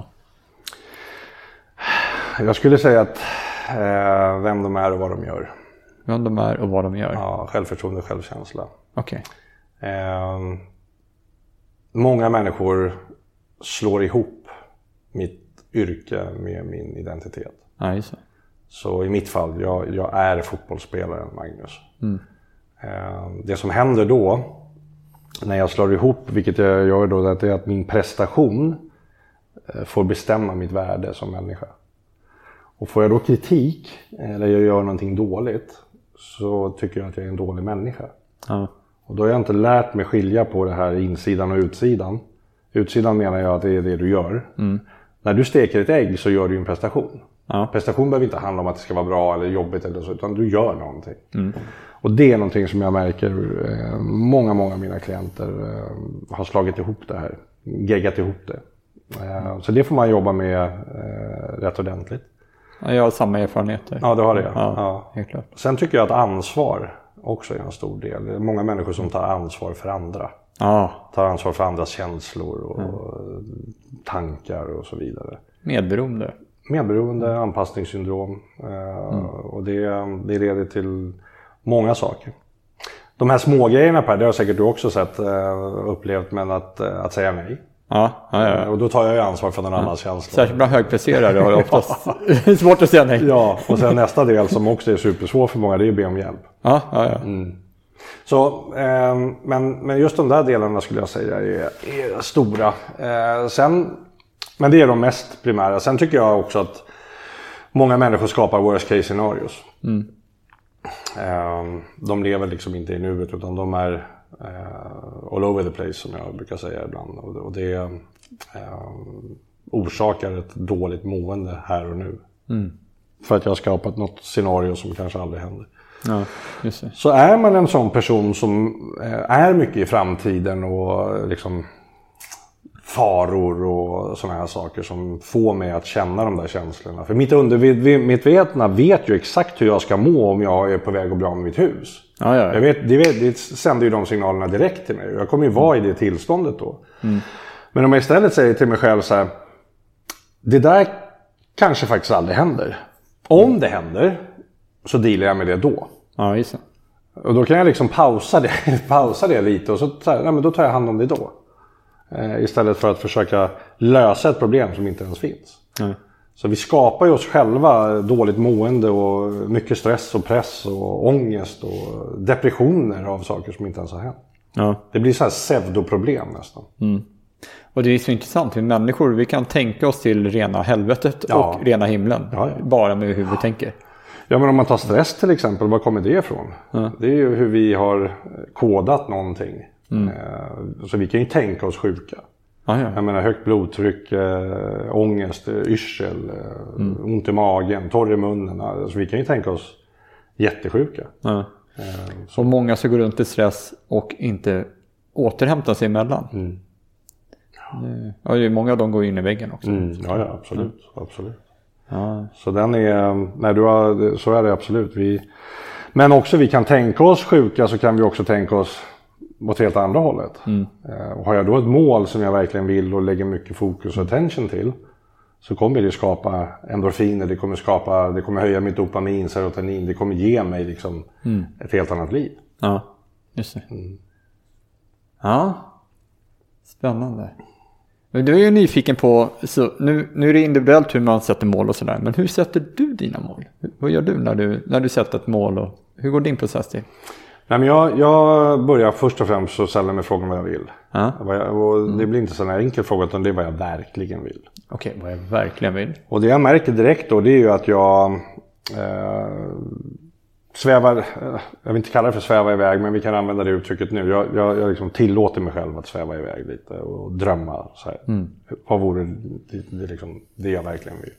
Jag skulle säga att eh, vem de är och vad de gör. Vem de är och vad de gör? Ja, självförtroende och självkänsla. Okej. Okay. Eh, många människor slår ihop mitt yrke med min identitet. Ja, just det. Så i mitt fall, jag, jag är fotbollsspelaren Magnus. Mm. Det som händer då när jag slår ihop, vilket jag gör då, det är att min prestation får bestämma mitt värde som människa. Och får jag då kritik eller jag gör någonting dåligt så tycker jag att jag är en dålig människa. Ja. Och då har jag inte lärt mig skilja på det här insidan och utsidan. Utsidan menar jag att det är det du gör. Mm. När du steker ett ägg så gör du en prestation. Ja. Prestation behöver inte handla om att det ska vara bra eller jobbigt eller så, utan du gör någonting. Mm. Och det är någonting som jag märker eh, många, många av mina klienter eh, har slagit ihop det här. Geggat ihop det. Eh, så det får man jobba med eh, rätt ordentligt. Ja, jag har samma erfarenheter. Ja, det har det. Ja, ja. Helt klart. Sen tycker jag att ansvar också är en stor del. Det är många människor som tar ansvar för andra. Ja. Tar ansvar för andras känslor och ja. tankar och så vidare. Medberoende. Medberoende, anpassningssyndrom. Eh, mm. Och det, det leder till många saker. De här små grejerna Per, det har säkert du också sett, uh, upplevt, men att, uh, att säga nej. Ja, ja, ja. Och då tar jag ju ansvar för någon ja. annans känsla. Särskilt bland högpresterare har det oftast svårt att säga nej. Ja, och sen nästa del som också är supersvår för många, det är att be om hjälp. Ja, ja, ja. Mm. Så, eh, men, men just de där delarna skulle jag säga är, är stora. Eh, sen, men det är de mest primära. Sen tycker jag också att många människor skapar worst case scenarios. Mm. De lever liksom inte i nuet utan de är uh, all over the place som jag brukar säga ibland. Och det uh, orsakar ett dåligt mående här och nu. Mm. För att jag har skapat något scenario som kanske aldrig händer. Ja, just det. Så är man en sån person som är mycket i framtiden och liksom faror och sådana här saker som får mig att känna de där känslorna. För mitt undermedvetna vet ju exakt hur jag ska må om jag är på väg att bli av med mitt hus. Ja, ja. Jag vet, det, vet, det sänder ju de signalerna direkt till mig. Jag kommer ju vara mm. i det tillståndet då. Mm. Men om jag istället säger till mig själv så här, det där kanske faktiskt aldrig händer. Om det händer så dealar jag med det då. Ja, just det. Och då kan jag liksom pausa det, pausa det lite och så, så här, nej, men då tar jag hand om det då. Eh, istället för att försöka lösa ett problem som inte ens finns. Mm. Så vi skapar ju oss själva dåligt mående och mycket stress och press och ångest och depressioner av saker som inte ens har hänt. Ja. Det blir så här pseudoproblem nästan. Mm. Och det är så intressant, vi människor, vi kan tänka oss till rena helvetet ja. och rena himlen. Ja, ja. Bara med hur vi tänker. Ja, men om man tar stress till exempel, var kommer det ifrån? Ja. Det är ju hur vi har kodat någonting. Mm. Så vi kan ju tänka oss sjuka. Ah, ja. Jag menar högt blodtryck, äh, ångest, yrsel, äh, mm. ont i magen, torr i munnen. Alltså vi kan ju tänka oss jättesjuka. Ja. Äh, så. Och många som går runt i stress och inte återhämtar sig emellan. Mm. Ja, det är många av dem går in i väggen också. Mm. Ja, ja, absolut. Ja. absolut. Ja. Så den är, nej, du har, så är det absolut. Vi, men också vi kan tänka oss sjuka, så kan vi också tänka oss åt helt andra hållet. Mm. Och har jag då ett mål som jag verkligen vill och lägger mycket fokus och attention till, så kommer det skapa endorfiner, det kommer skapa, det kommer höja mitt dopamin, serotonin, det kommer ge mig liksom mm. ett helt annat liv. Ja, just det. Mm. Ja, spännande. Du är ju nyfiken på, så nu, nu är det individuellt hur man sätter mål och sådär, men hur sätter du dina mål? Vad gör du när du, när du sätter ett mål och hur går din process till? Nej, men jag, jag börjar först och främst så ställa mig frågan vad jag vill. Ja. Vad jag, och mm. det blir inte så en enkel fråga, utan det är vad jag verkligen vill. Okej, okay, vad jag verkligen vill. Och det jag märker direkt då, det är ju att jag eh, svävar, jag vill inte kalla det för sväva iväg, men vi kan använda det uttrycket nu. Jag, jag, jag liksom tillåter mig själv att sväva iväg lite och drömma. Så här. Mm. Vad vore det, det, liksom, det jag verkligen vill?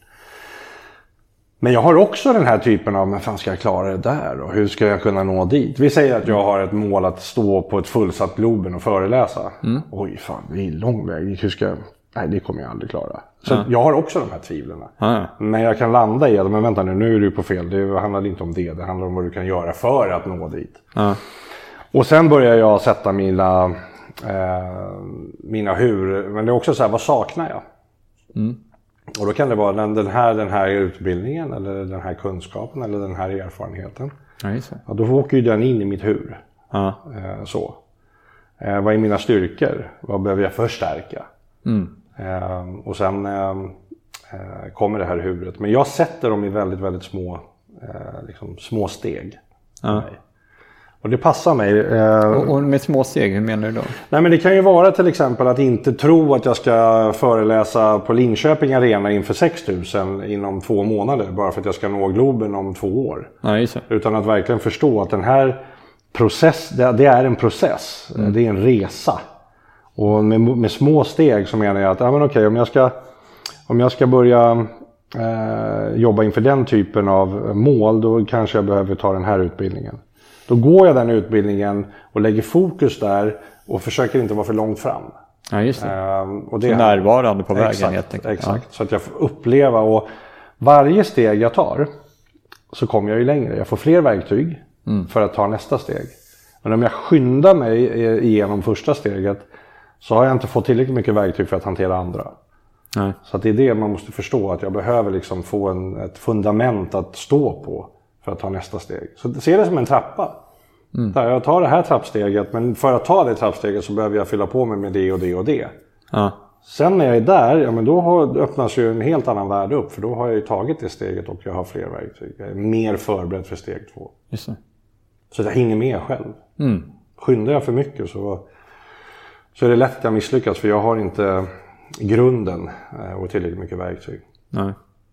Men jag har också den här typen av, men fan ska jag klara det där? Och hur ska jag kunna nå dit? Vi säger att jag har ett mål att stå på ett fullsatt Globen och föreläsa. Mm. Oj fan, det är lång väg. Hur ska jag... Nej, det kommer jag aldrig klara. Så ja. jag har också de här tvivlen. Ja. Men jag kan landa i att, men vänta nu, nu är du på fel. Det handlar inte om det. Det handlar om vad du kan göra för att nå dit. Ja. Och sen börjar jag sätta mina, eh, mina hur. Men det är också så här, vad saknar jag? Mm. Och då kan det vara den, den, här, den här utbildningen eller den här kunskapen eller den här erfarenheten. Ja, just det. Ja, då åker ju den in i mitt hur. Ja. Eh, så. Eh, vad är mina styrkor? Vad behöver jag förstärka? Mm. Eh, och sen eh, kommer det här huvudet. Men jag sätter dem i väldigt, väldigt små, eh, liksom, små steg. Ja. Och det passar mig. Eh, och, och med små steg, hur menar du då? Nej, men det kan ju vara till exempel att inte tro att jag ska föreläsa på Linköping Arena inför sex tusen inom två månader. Bara för att jag ska nå Globen om två år. Ja, just det. Utan att verkligen förstå att den här process, det, det är en process. Mm. Det är en resa. Och med, med små steg så menar jag att ja, men okej, om jag ska, om jag ska börja eh, jobba inför den typen av mål, då kanske jag behöver ta den här utbildningen. Då går jag den utbildningen och lägger fokus där och försöker inte vara för långt fram. Ja, just det. Um, och det så närvarande på vägen exakt, helt enkelt. Exakt, ja. Så att jag får uppleva, och varje steg jag tar så kommer jag ju längre. Jag får fler verktyg mm. för att ta nästa steg. Men om jag skyndar mig igenom första steget så har jag inte fått tillräckligt mycket verktyg för att hantera andra. Nej. Så att det är det man måste förstå, att jag behöver liksom få en, ett fundament att stå på för att ta nästa steg. Så se det som en trappa. Mm. Så jag tar det här trappsteget, men för att ta det trappsteget så behöver jag fylla på mig med det och det och det. Ja. Sen när jag är där, ja, men då har, öppnas ju en helt annan värld upp. För då har jag ju tagit det steget och jag har fler verktyg. Jag är mer förberedd för steg två. Just det. Så jag hinner med själv. Mm. Skyndar jag för mycket så, så är det lätt att jag misslyckas. För jag har inte grunden och tillräckligt mycket verktyg. Nej.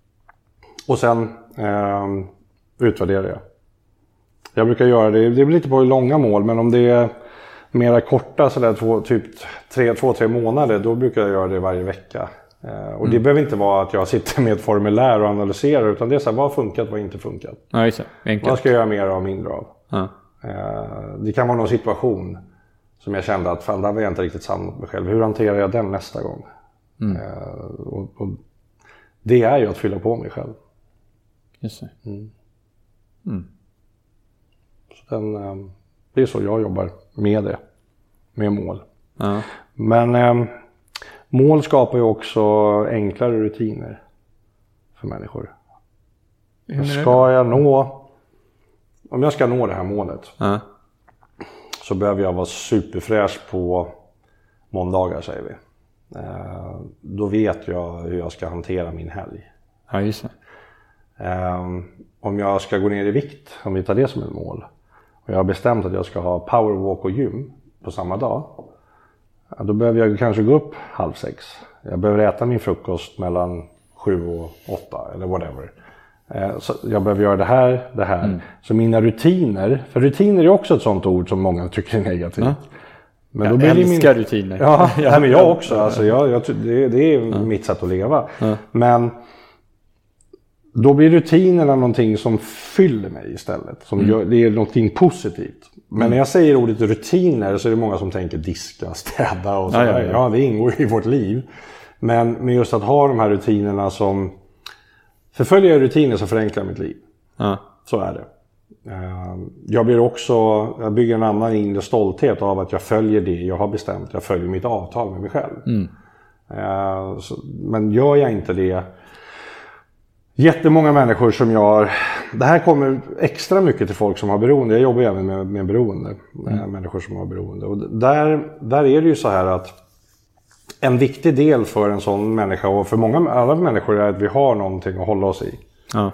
Och sen eh, utvärderar jag. Jag brukar göra det, det blir lite på långa mål, men om det är mera korta, sådär två, typ tre, två, tre månader, då brukar jag göra det varje vecka. Eh, och mm. det behöver inte vara att jag sitter med ett formulär och analyserar, utan det är så här, vad har funkat, vad har inte funkat. Ja, just det. Enkelt. Vad ska jag göra mer av, mindre av. Ja. Eh, det kan vara någon situation som jag kände att fan, där var jag inte riktigt sann mot mig själv. Hur hanterar jag den nästa gång? Mm. Eh, och, och det är ju att fylla på mig själv. Just det. Mm. Mm. Så den, eh, det är så jag jobbar med det. Med mål. Ja. Men eh, mål skapar ju också enklare rutiner för människor. Ska jag nå, om jag ska nå det här målet, ja. så behöver jag vara superfräsch på måndagar, säger vi. Eh, då vet jag hur jag ska hantera min helg. Ja, just det. Eh, om jag ska gå ner i vikt, om vi tar det som ett mål, och jag har bestämt att jag ska ha powerwalk och gym på samma dag, ja, då behöver jag kanske gå upp halv sex. Jag behöver äta min frukost mellan sju och åtta eller whatever. Eh, så jag behöver göra det här, det här. Mm. Så mina rutiner, för rutiner är också ett sånt ord som många tycker är negativt. Ja. Men jag då blir älskar min... rutiner. Ja, ja, men jag också. Alltså jag, jag, det, det är ja. mitt sätt att leva. Ja. Men då blir rutinerna någonting som fyller mig istället. Som mm. gör, det är någonting positivt. Men mm. när jag säger ordet rutiner så är det många som tänker diska, städa och så. Ja, ja, ja. ja, det ingår i vårt liv. Men, men just att ha de här rutinerna som... Förföljer jag rutiner så förenklar mitt liv. Ja. Så är det. Jag blir också, jag bygger en annan inre stolthet av att jag följer det jag har bestämt. Jag följer mitt avtal med mig själv. Mm. Men gör jag inte det, jättemånga människor som jag, det här kommer extra mycket till folk som har beroende. Jag jobbar även med, med beroende, med mm. människor som har beroende. Och där, där är det ju så här att en viktig del för en sån människa och för många alla människor är att vi har någonting att hålla oss i. Ja.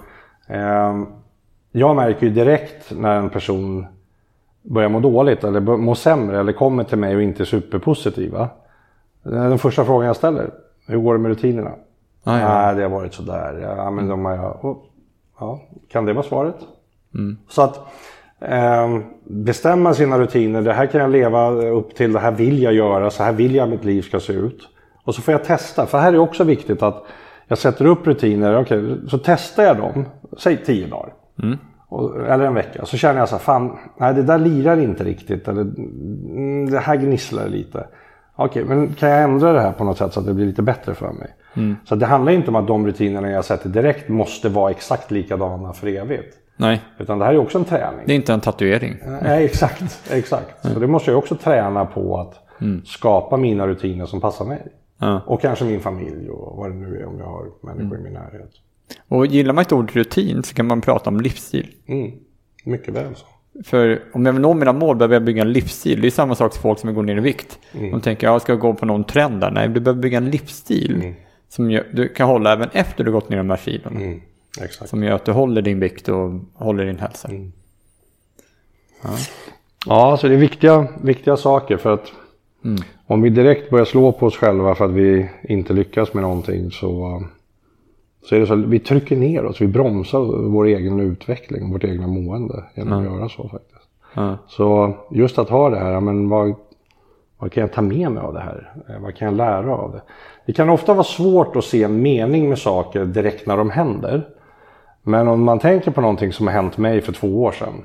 Jag märker ju direkt när en person börjar må dåligt eller må sämre eller kommer till mig och inte är superpositiva. Den första frågan jag ställer, hur går det med rutinerna? Ah, ja. Nej, det har varit sådär. Ja, men de har, oh, ja, kan det vara svaret? Mm. Så att eh, bestämma sina rutiner. Det här kan jag leva upp till, det här vill jag göra, så här vill jag att mitt liv ska se ut. Och så får jag testa, för här är också viktigt att jag sätter upp rutiner, okej, så testar jag dem, säg tio dagar. Mm. Och, eller en vecka, så känner jag så här, fan, nej det där lirar inte riktigt, eller mm, det här gnisslar lite. Okej, men kan jag ändra det här på något sätt så att det blir lite bättre för mig? Mm. Så det handlar inte om att de rutinerna jag sätter direkt måste vara exakt likadana för evigt. Nej. Utan det här är också en träning. Det är inte en tatuering. Nej, exakt. exakt. Mm. Så det måste jag också träna på att mm. skapa mina rutiner som passar mig. Mm. Och kanske min familj och vad det nu är om jag har människor mm. i min närhet. Och gillar man ett ord rutin så kan man prata om livsstil. Mm. Mycket väl så. För om jag vill nå mina mål behöver jag bygga en livsstil. Det är samma sak som folk som går ner i vikt. Mm. De tänker, jag ska gå på någon trend där. Nej, du behöver bygga en livsstil mm. som gör, du kan hålla även efter du gått ner de här kilorna. Mm. Exakt. Som gör att du håller din vikt och håller din hälsa. Mm. Ja. Ja, så det är viktiga, viktiga saker för att mm. om vi direkt börjar slå på oss själva för att vi inte lyckas med någonting så, så är det så att vi trycker ner oss, vi bromsar vår egen utveckling, vårt egna mående genom mm. att göra så faktiskt. Mm. Så just att ha det här, men vad, vad kan jag ta med mig av det här? Vad kan jag lära av det? Det kan ofta vara svårt att se en mening med saker direkt när de händer. Men om man tänker på någonting som har hänt mig för två år sedan.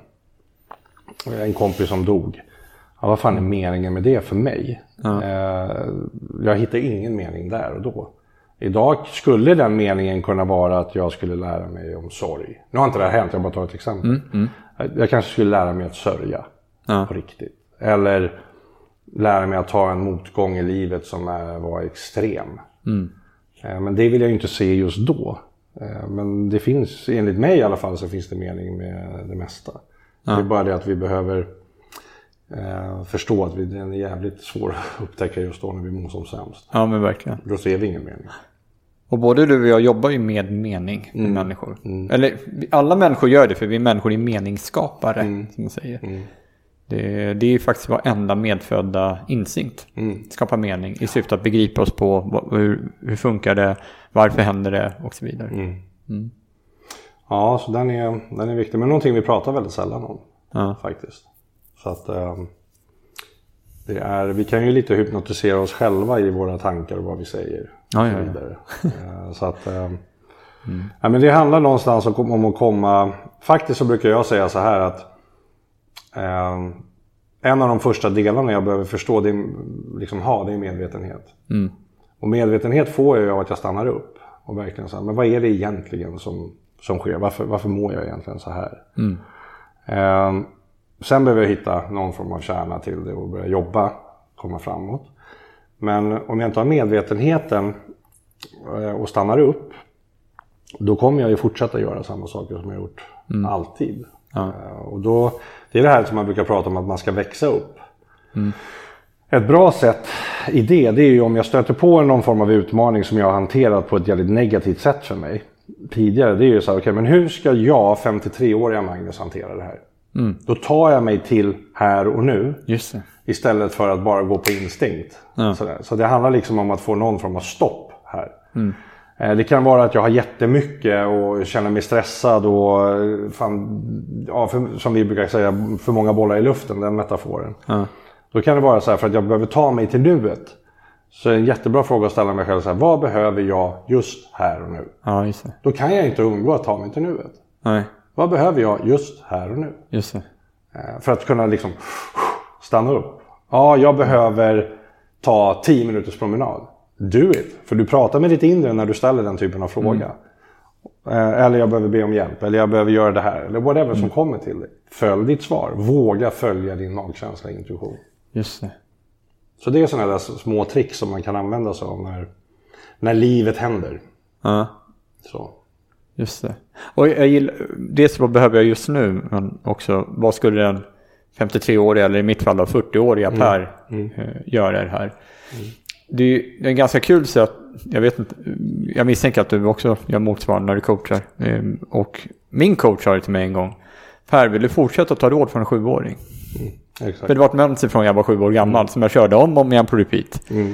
En kompis som dog. Ja, vad fan är meningen med det för mig? Ja. Jag hittar ingen mening där och då. Idag skulle den meningen kunna vara att jag skulle lära mig om sorg. Nu har inte det här hänt, jag bara tar ett exempel. Mm, mm. Jag kanske skulle lära mig att sörja ja. på riktigt. Eller lära mig att ta en motgång i livet som är, var extrem. Mm. Men det vill jag ju inte se just då. Men det finns, enligt mig i alla fall, så finns det mening med det mesta. Ja. Det är bara det att vi behöver eh, förstå att vi, den är jävligt svår att upptäcka just då när vi mår som sämst. Ja, men verkligen. Då ser vi ingen mening. Och både du och jag jobbar ju med mening med mm. människor. Mm. Eller alla människor gör det, för vi människor är meningsskapare, mm. som man säger. Mm. Det, det är ju faktiskt vår enda medfödda instinkt. Mm. Skapa mening i syfte att begripa oss på hur, hur funkar det, varför händer det och så vidare. Mm. Mm. Ja, så den är, den är viktig. Men någonting vi pratar väldigt sällan om ja. faktiskt. Så att um, det är, vi kan ju lite hypnotisera oss själva i våra tankar och vad vi säger. Ja, ja, ja. uh, så att um, mm. ja, men det handlar någonstans om att komma. Faktiskt så brukar jag säga så här att um, en av de första delarna jag behöver förstå, det är, liksom ha, det är medvetenhet. Mm. Och medvetenhet får jag av att jag stannar upp. Och verkligen så här, men vad är det egentligen som, som sker? Varför, varför mår jag egentligen så här? Mm. Eh, sen behöver jag hitta någon form av kärna till det och börja jobba, komma framåt. Men om jag inte har medvetenheten och stannar upp, då kommer jag ju fortsätta göra samma saker som jag gjort mm. alltid. Ja. Och då, det är det här som man brukar prata om, att man ska växa upp. Mm. Ett bra sätt i det, det är ju om jag stöter på någon form av utmaning som jag har hanterat på ett väldigt negativt sätt för mig tidigare. Det är ju så här, okej, okay, men hur ska jag, femtiotre-åriga Magnus, hantera det här? Mm. Då tar jag mig till här och nu. Just det. Istället för att bara gå på instinkt. Ja. Så, så det handlar liksom om att få någon form av stopp här. Mm. Det kan vara att jag har jättemycket och känner mig stressad och fan, ja, för, som vi brukar säga, för många bollar i luften, den metaforen. Ja. Då kan det vara så här, för att jag behöver ta mig till nuet. Så är en jättebra fråga att ställa mig själv så här, vad behöver jag just här och nu? Ja, just det. Då kan jag inte undgå att ta mig till nuet. Nej. Vad behöver jag just här och nu? Just det. För att kunna liksom stanna upp. Ja, jag behöver ta tio minuters promenad. Do it. För du pratar med ditt inre när du ställer den typen av fråga. Mm. Eller jag behöver be om hjälp. Eller jag behöver göra det här. Eller whatever mm. som kommer till dig. Följ ditt svar. Våga följa din magkänsla och intuition. Just det. Så det är sådana där små tricks som man kan använda sig av när, när livet händer. Ja. Så. Just det. Och jag gillar, det som behöver jag just nu, men också vad skulle den femtiotre-åriga, eller i mitt fall då fyrtio-åriga Per mm. Mm. göra det här? Mm. Det är, det är en ganska kul sätt. Jag vet inte, jag misstänker att du också gör motsvarande när du coachar. Och min coach sa det till mig en gång: Per, vill du fortsätta ta råd från en sjuåring? Mm. Exakt. För det var ett mönster från jag var sju år gammal mm. som jag körde om och om igen på repeat. Mm.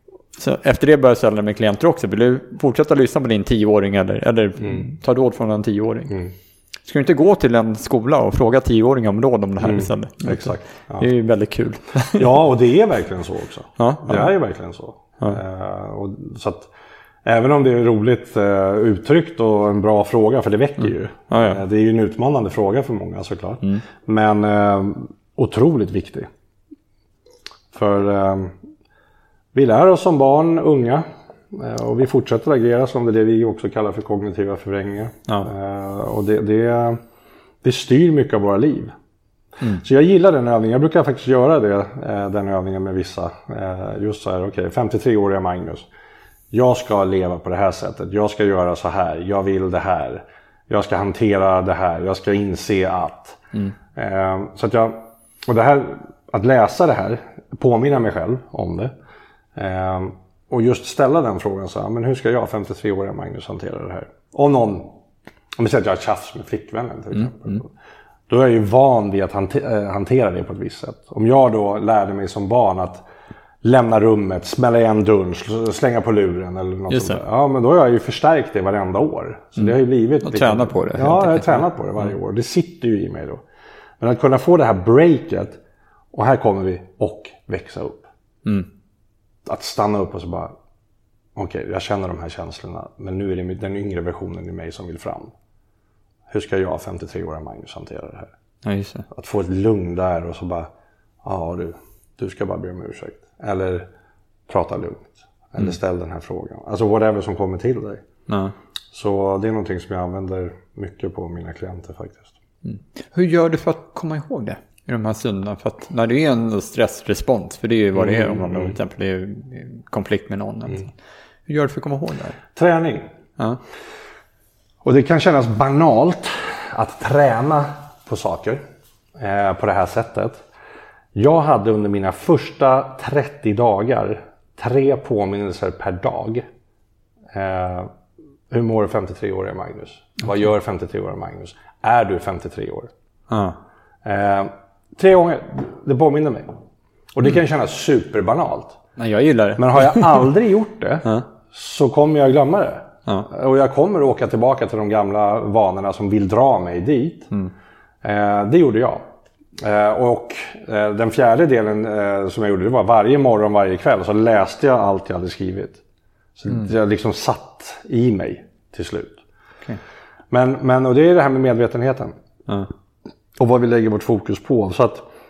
Så efter det började jag ställa med klienter också. Vill du fortsätta lyssna på din tioåring eller, eller mm. ta råd från en tioåring? Mm. Ska du inte gå till en skola och fråga tioåringar om råd om det här mm. istället? Exakt. Ja. Det är ju väldigt kul. Ja, och det är verkligen så också. Ja, det ja. är ju verkligen så. Ja. Uh, och, så att, även om det är roligt uh, uttryckt och en bra fråga, för det väcker mm. ju. Ja, ja. Uh, det är ju en utmanande fråga för många såklart. Mm. Men uh, otroligt viktig. För uh, vi lär oss som barn, unga. Och vi fortsätter agera som det vi också kallar för kognitiva förvrängningar. Ja. Och det, det, det styr mycket av våra liv. Mm. Så jag gillar den övningen. Jag brukar faktiskt göra det, den övningen med vissa. Just så här, okej, okay, femtiotre-åriga Magnus. Jag ska leva på det här sättet. Jag ska göra så här. Jag vill det här. Jag ska hantera det här. Jag ska inse att. Mm. Så att jag, och det här, att läsa det här, påminna mig själv om det. Och just ställa den frågan så här, men hur ska jag, femtiotre-åriga Magnus, hantera det här? Om någon, om vi säger att jag har tjafs med flickvännen till exempel. Mm, mm. Då är jag ju van vid att hantera det på ett visst sätt. Om jag då lärde mig som barn att lämna rummet, smälla igen dörren, slänga på luren eller något sånt där. Ja, men då har jag ju förstärkt det varenda år. Så mm. det har ju blivit... Och liksom, tränat på det. Ja, jag har tränat på det varje mm. år. Det sitter ju i mig då. Men att kunna få det här breaket, och här kommer vi, och växa upp. Mm. Att stanna upp och så bara, okej, okay, jag känner de här känslorna, men nu är det den yngre versionen i mig som vill fram. Hur ska jag, femtiotre-åriga Magnus, hantera det här? Ja, just det. Att få ett lugn där och så bara, ja du, du ska bara be om ursäkt. Eller prata lugnt. Eller mm. ställ den här frågan. Alltså whatever som kommer till dig. Ja. Så det är någonting som jag använder mycket på mina klienter faktiskt. Mm. Hur gör du för att komma ihåg det? I de här stunderna, för att när det är en stressrespons, för det är ju vad det är om man till exempel är i konflikt med någon. Mm. Hur gör du för att komma ihåg det? Träning. Ja. Och det kan kännas banalt att träna på saker eh, på det här sättet. Jag hade under mina första trettio dagar tre påminnelser per dag. Eh, hur mår femtiotre-åriga Magnus? Okay. Vad gör femtiotre-åriga Magnus? Är du femtiotre år? Ja. Eh, Tre gånger, det påminner mig. Och det kan ju kännas superbanalt. Men jag gillar det. Men har jag aldrig gjort det ja. så kommer jag glömma det. Ja. Och jag kommer åka tillbaka till de gamla vanorna som vill dra mig dit. Mm. Eh, det gjorde jag. Eh, och eh, den fjärde delen eh, som jag gjorde, det var varje morgon, varje kväll så läste jag allt jag hade skrivit. Så mm. jag liksom satt i mig till slut. Okay. Men, men och det är det här med medvetenheten. Ja. Och vad vi lägger vårt fokus på. Så att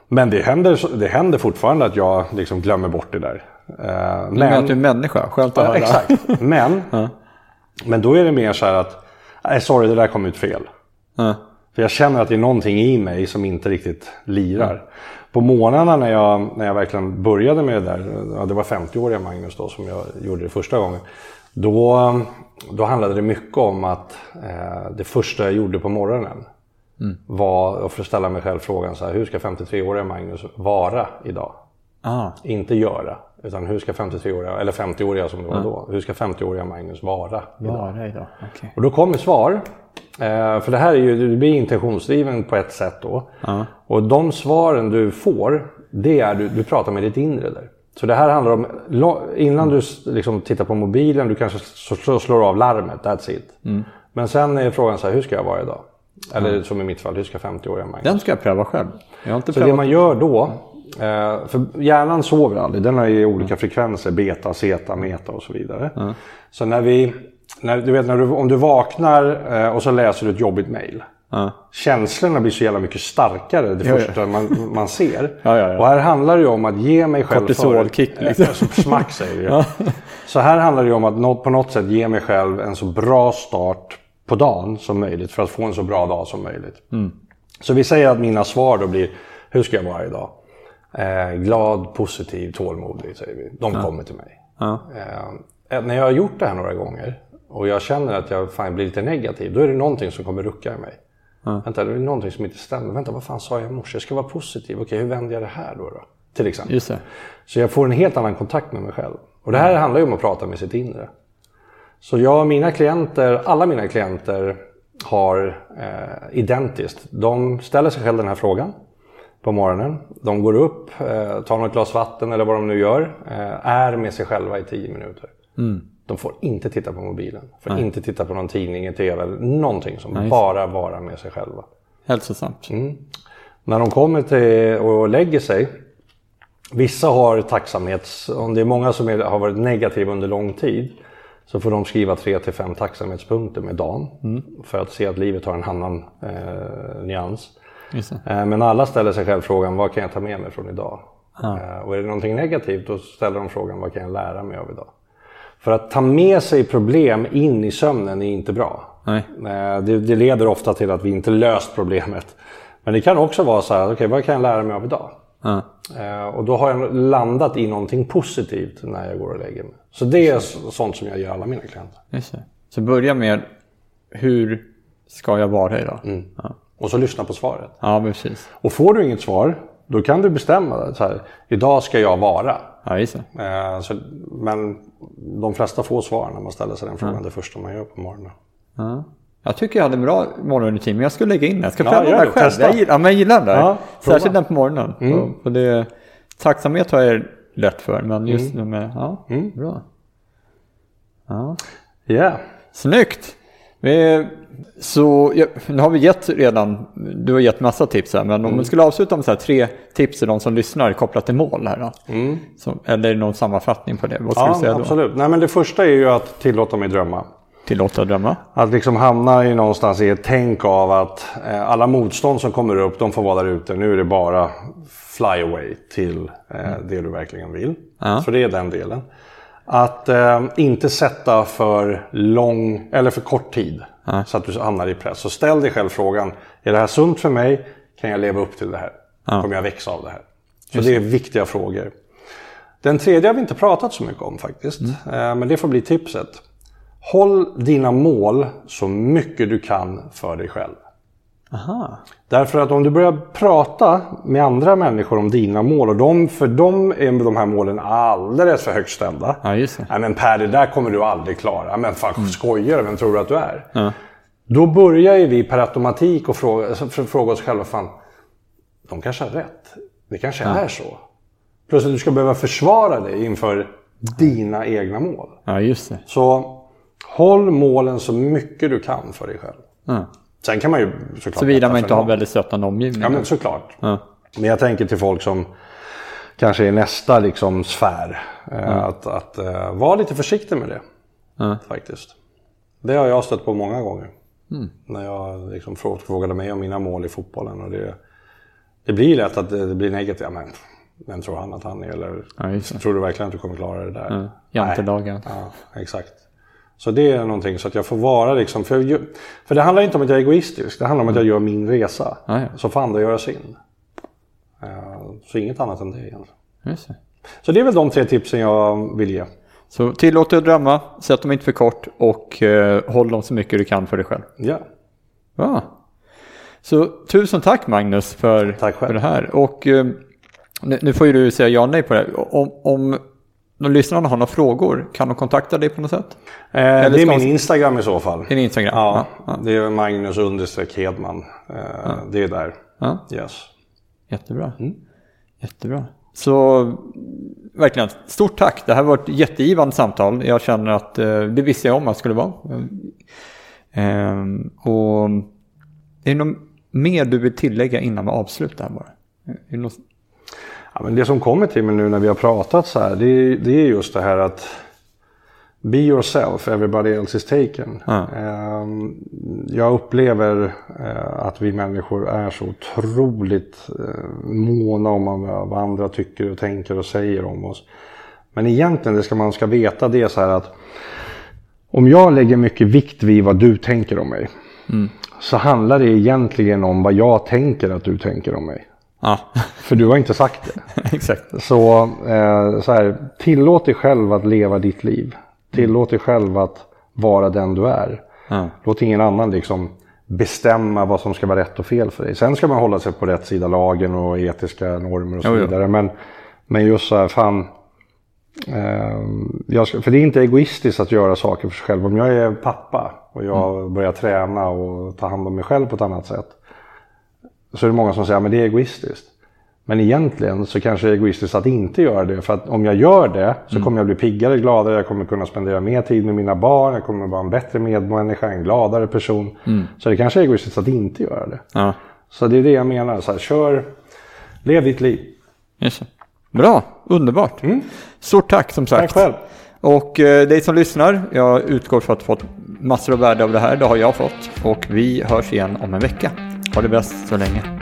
Men det händer, det händer fortfarande att jag liksom glömmer bort det där. Uh, men, men att du är människa, skönt att höra. Exakt, men, ja. men då är det mer så här att nej, sorry, det där kom ut fel. Ja. För jag känner att det är någonting i mig som inte riktigt lirar. Mm. På månaderna när jag, när jag verkligen började med det där, ja, det var femtio-åriga Magnus då som jag gjorde det första gången. Då, då handlade det mycket om att eh, det första jag gjorde på morgonen mm. var att få ställa mig själv frågan så här, hur ska femtiotre-åriga Magnus vara idag? Ah. Inte göra, utan hur ska femtiotre-åriga, eller femtio-åriga som det var ah. då, hur ska femtio-åriga Magnus vara idag? Vara idag. Okay. Och då kommer svar, eh, för det här är ju, det blir intentionsdriven på ett sätt då. Ah. Och de svaren du får, det är du, du pratar med ditt inre där. Så det här handlar om, innan du liksom tittar på mobilen, du kanske slår av larmet, that's it. Mm. Men sen är frågan så här, hur ska jag vara idag? Eller mm. som i mitt fall, hur ska femtio-åriga Magnus? Den ska jag pröva själv. Jag har inte så prövat. Det man gör då, för hjärnan sover aldrig, den har ju olika frekvenser, beta, zeta, meta och så vidare. Mm. Så när vi, när, du vet, när du, om du vaknar och så läser du ett jobbigt mejl. Mm. Känslorna blir så jävla mycket starkare det ja, första ja. Man, man ser. Ja, ja, ja. Och här handlar det ju om att ge mig själv kortisolkick liksom. Smack säger jag. Ja. Så här handlar det ju om att något, på något sätt ge mig själv en så bra start på dagen som möjligt för att få en så bra dag som möjligt. Mm. Så vi säger att mina svar då blir, hur ska jag vara idag? Eh, glad, positiv, tålmodig säger vi. De ja. kommer till mig. Ja. Eh, när jag har gjort det här några gånger och jag känner att jag fan blir lite negativ, då är det någonting som kommer rucka i mig. Ja. Vänta, det är någonting som inte stämmer. Vänta, vad fan sa jag i morse? Jag ska vara positiv. Okej, hur vänder jag det här då? då? Till exempel. Just det. Så jag får en helt annan kontakt med mig själv. Och det här mm. handlar ju om att prata med sitt inre. Så jag och mina klienter, alla mina klienter har eh, identiskt. De ställer sig själv den här frågan på morgonen. De går upp, eh, tar något glas vatten eller vad de nu gör. Eh, är med sig själva i tio minuter. Mm. De får inte titta på mobilen. Får Nej. inte titta på någon tidning, tv eller någonting som Nej. bara vara med sig själva. Hälsosamt. Mm. När de kommer till och lägger sig. Vissa har tacksamhets... Om det är många som är, har varit negativa under lång tid. Så får de skriva tre till fem tacksamhetspunkter med dagen. Mm. För att se att livet har en annan eh, nyans. Eh, men alla ställer sig själv frågan, vad kan jag ta med mig från idag? Ah. Eh, och är det någonting negativt då ställer de frågan, vad kan jag lära mig av idag? För att ta med sig problem in i sömnen är inte bra. Nej. Det, det leder ofta till att vi inte löst problemet. Men det kan också vara så här, okej, okay, vad kan jag lära mig av idag? Mm. Och då har jag landat i någonting positivt när jag går och lägger mig. Så det är sånt som jag gör alla mina klienter. Just det. Så börja med, hur ska jag vara idag? Mm. Ja. Och så lyssna på svaret. Ja, precis. Och får du inget svar, då kan du bestämma det. Så här, idag ska jag vara. Ja, just det. Eh, så, men de flesta får svar när man ställer sig den frågan. Ja. Det första man gör på morgonen. Ja. Jag tycker jag hade en bra morgonrutin, men jag ska lägga in den. Jag ska pröva ja, den själv. Jag gillar, ja, men jag gillar den där. Ja, särskilt den på morgonen. Mm. Och, och det, tacksamhet har jag lätt för, men just mm. med, ja, mm. bra. Ja. Yeah. Snyggt! Vi, så ja, nu har vi gett redan, du har gett massa tips här, men om mm. man skulle avsluta med så här, tre tips till de som lyssnar kopplat till mål här då. Mm. Så, eller någon sammanfattning på det, vad ska ja, du säga då? Absolut. Nej, men det första är ju att tillåta mig drömma. Tillåta drömma. Att liksom hamna i någonstans i ett tänk av att eh, alla motstånd som kommer upp, de får vara där ute. Nu är det bara fly away till eh, mm. det du verkligen vill. Ja. Så det är den delen. Att eh, inte sätta för lång eller för kort tid. Ja. Så att du hamnar i press. Så ställ dig själv frågan, är det här sunt för mig? Kan jag leva upp till det här? Ja. Kommer jag växa av det här? Så Just det är viktiga frågor. Den tredje har vi inte pratat så mycket om faktiskt. Mm. Eh, men det får bli tipset. Håll dina mål så mycket du kan för dig själv. Aha. Därför att om du börjar prata med andra människor om dina mål, och de, för dem är de här målen alldeles för högt ställda. Ja, just det. Nej, men Per, det där kommer du aldrig klara. Men fan, mm. skojar, vem tror du att du är? Ja. Då börjar ju vi per automatik och fråga, fråga oss själva, fan, de kanske har rätt. Det kanske ja. är så. Plus att du ska behöva försvara dig inför dina egna mål. Ja, just det. Så håll målen så mycket du kan för dig själv. Ja. Sen kan man ju såklart... Såvida man inte har väldigt stöttande omgivning. Ja, men såklart. Ja. Men jag tänker till folk som kanske är nästa liksom sfär. Ja. Att, att uh, vara lite försiktig med det. Ja. Faktiskt. Det har jag stött på många gånger. Mm. När jag liksom frågade mig om mina mål i fotbollen. Och det, det blir lätt att det, det blir negativt. Men vem tror han att han är? Eller ja, tror du verkligen att du kommer klara det där? Ja, jantedagen. Ja, exakt. Så det är någonting så att jag får vara liksom, för, för det handlar inte om att jag är egoistisk, det handlar om att jag gör min resa. Ja, ja. Så får andra göra sin. Så inget annat än det egentligen. Just det. Så det är väl de tre tipsen jag vill ge. Så tillåt dig att drömma, sätt dem inte för kort och eh, håll dem så mycket du kan för dig själv. Ja. Ja. Så tusen tack Magnus för, tack själv. för det här. Och eh, nu, nu får ju du säga ja och nej på det. Om, om de lyssnarna har några frågor, kan de kontakta dig på något sätt? Eh, det är min man... Instagram i så fall. Din Instagram? Ja, ja, ja. Det är Magnus understreck Hedman. Eh, ja. Det är där. Ja. Yes. Jättebra. Mm. Jättebra. Så verkligen, stort tack. Det här var ett jättegivande samtal. Jag känner att eh, det visste jag om att det skulle vara. Eh, och är det något mer du vill tillägga innan vi avslutar bara? Är det något... Ja, men det som kommer till mig nu när vi har pratat så här, det är, det är just det här att be yourself, everybody else is taken. Mm. Jag upplever att vi människor är så otroligt måna om vad andra tycker och tänker och säger om oss. Men egentligen det ska man ska veta det är så här att om jag lägger mycket vikt vid vad du tänker om mig, mm. så handlar det egentligen om vad jag tänker att du tänker om mig. Ja. För du har inte sagt det. Exakt. Så, eh, så här, tillåt dig själv att leva ditt liv. Tillåt dig själv att vara den du är. Ja. Låt ingen annan liksom bestämma vad som ska vara rätt och fel för dig. Sen ska man hålla sig på rätt sida lagen och etiska normer och så vidare. Jo, jo. Men, men just så här, fan... Eh, jag ska, för det är inte egoistiskt att göra saker för sig själv. Om jag är pappa och jag mm. börjar träna och ta hand om mig själv på ett annat sätt, så är det många som säger att det är egoistiskt. Men egentligen så kanske det är egoistiskt att inte göra det. För att om jag gör det så mm. kommer jag bli piggare, gladare. Jag kommer kunna spendera mer tid med mina barn. Jag kommer vara en bättre medmänniska, en gladare person. Mm. Så det kanske är egoistiskt att inte göra det. Ja. Så det är det jag menar. Så här, kör, lev ditt liv. Yes. Bra, underbart. Mm. Stort tack som sagt. Tack själv. Och eh, dig som lyssnar, jag utgår för att ha fått massor av värde av det här. Det har jag fått. Och vi hörs igen om en vecka. Ha det bäst så länge.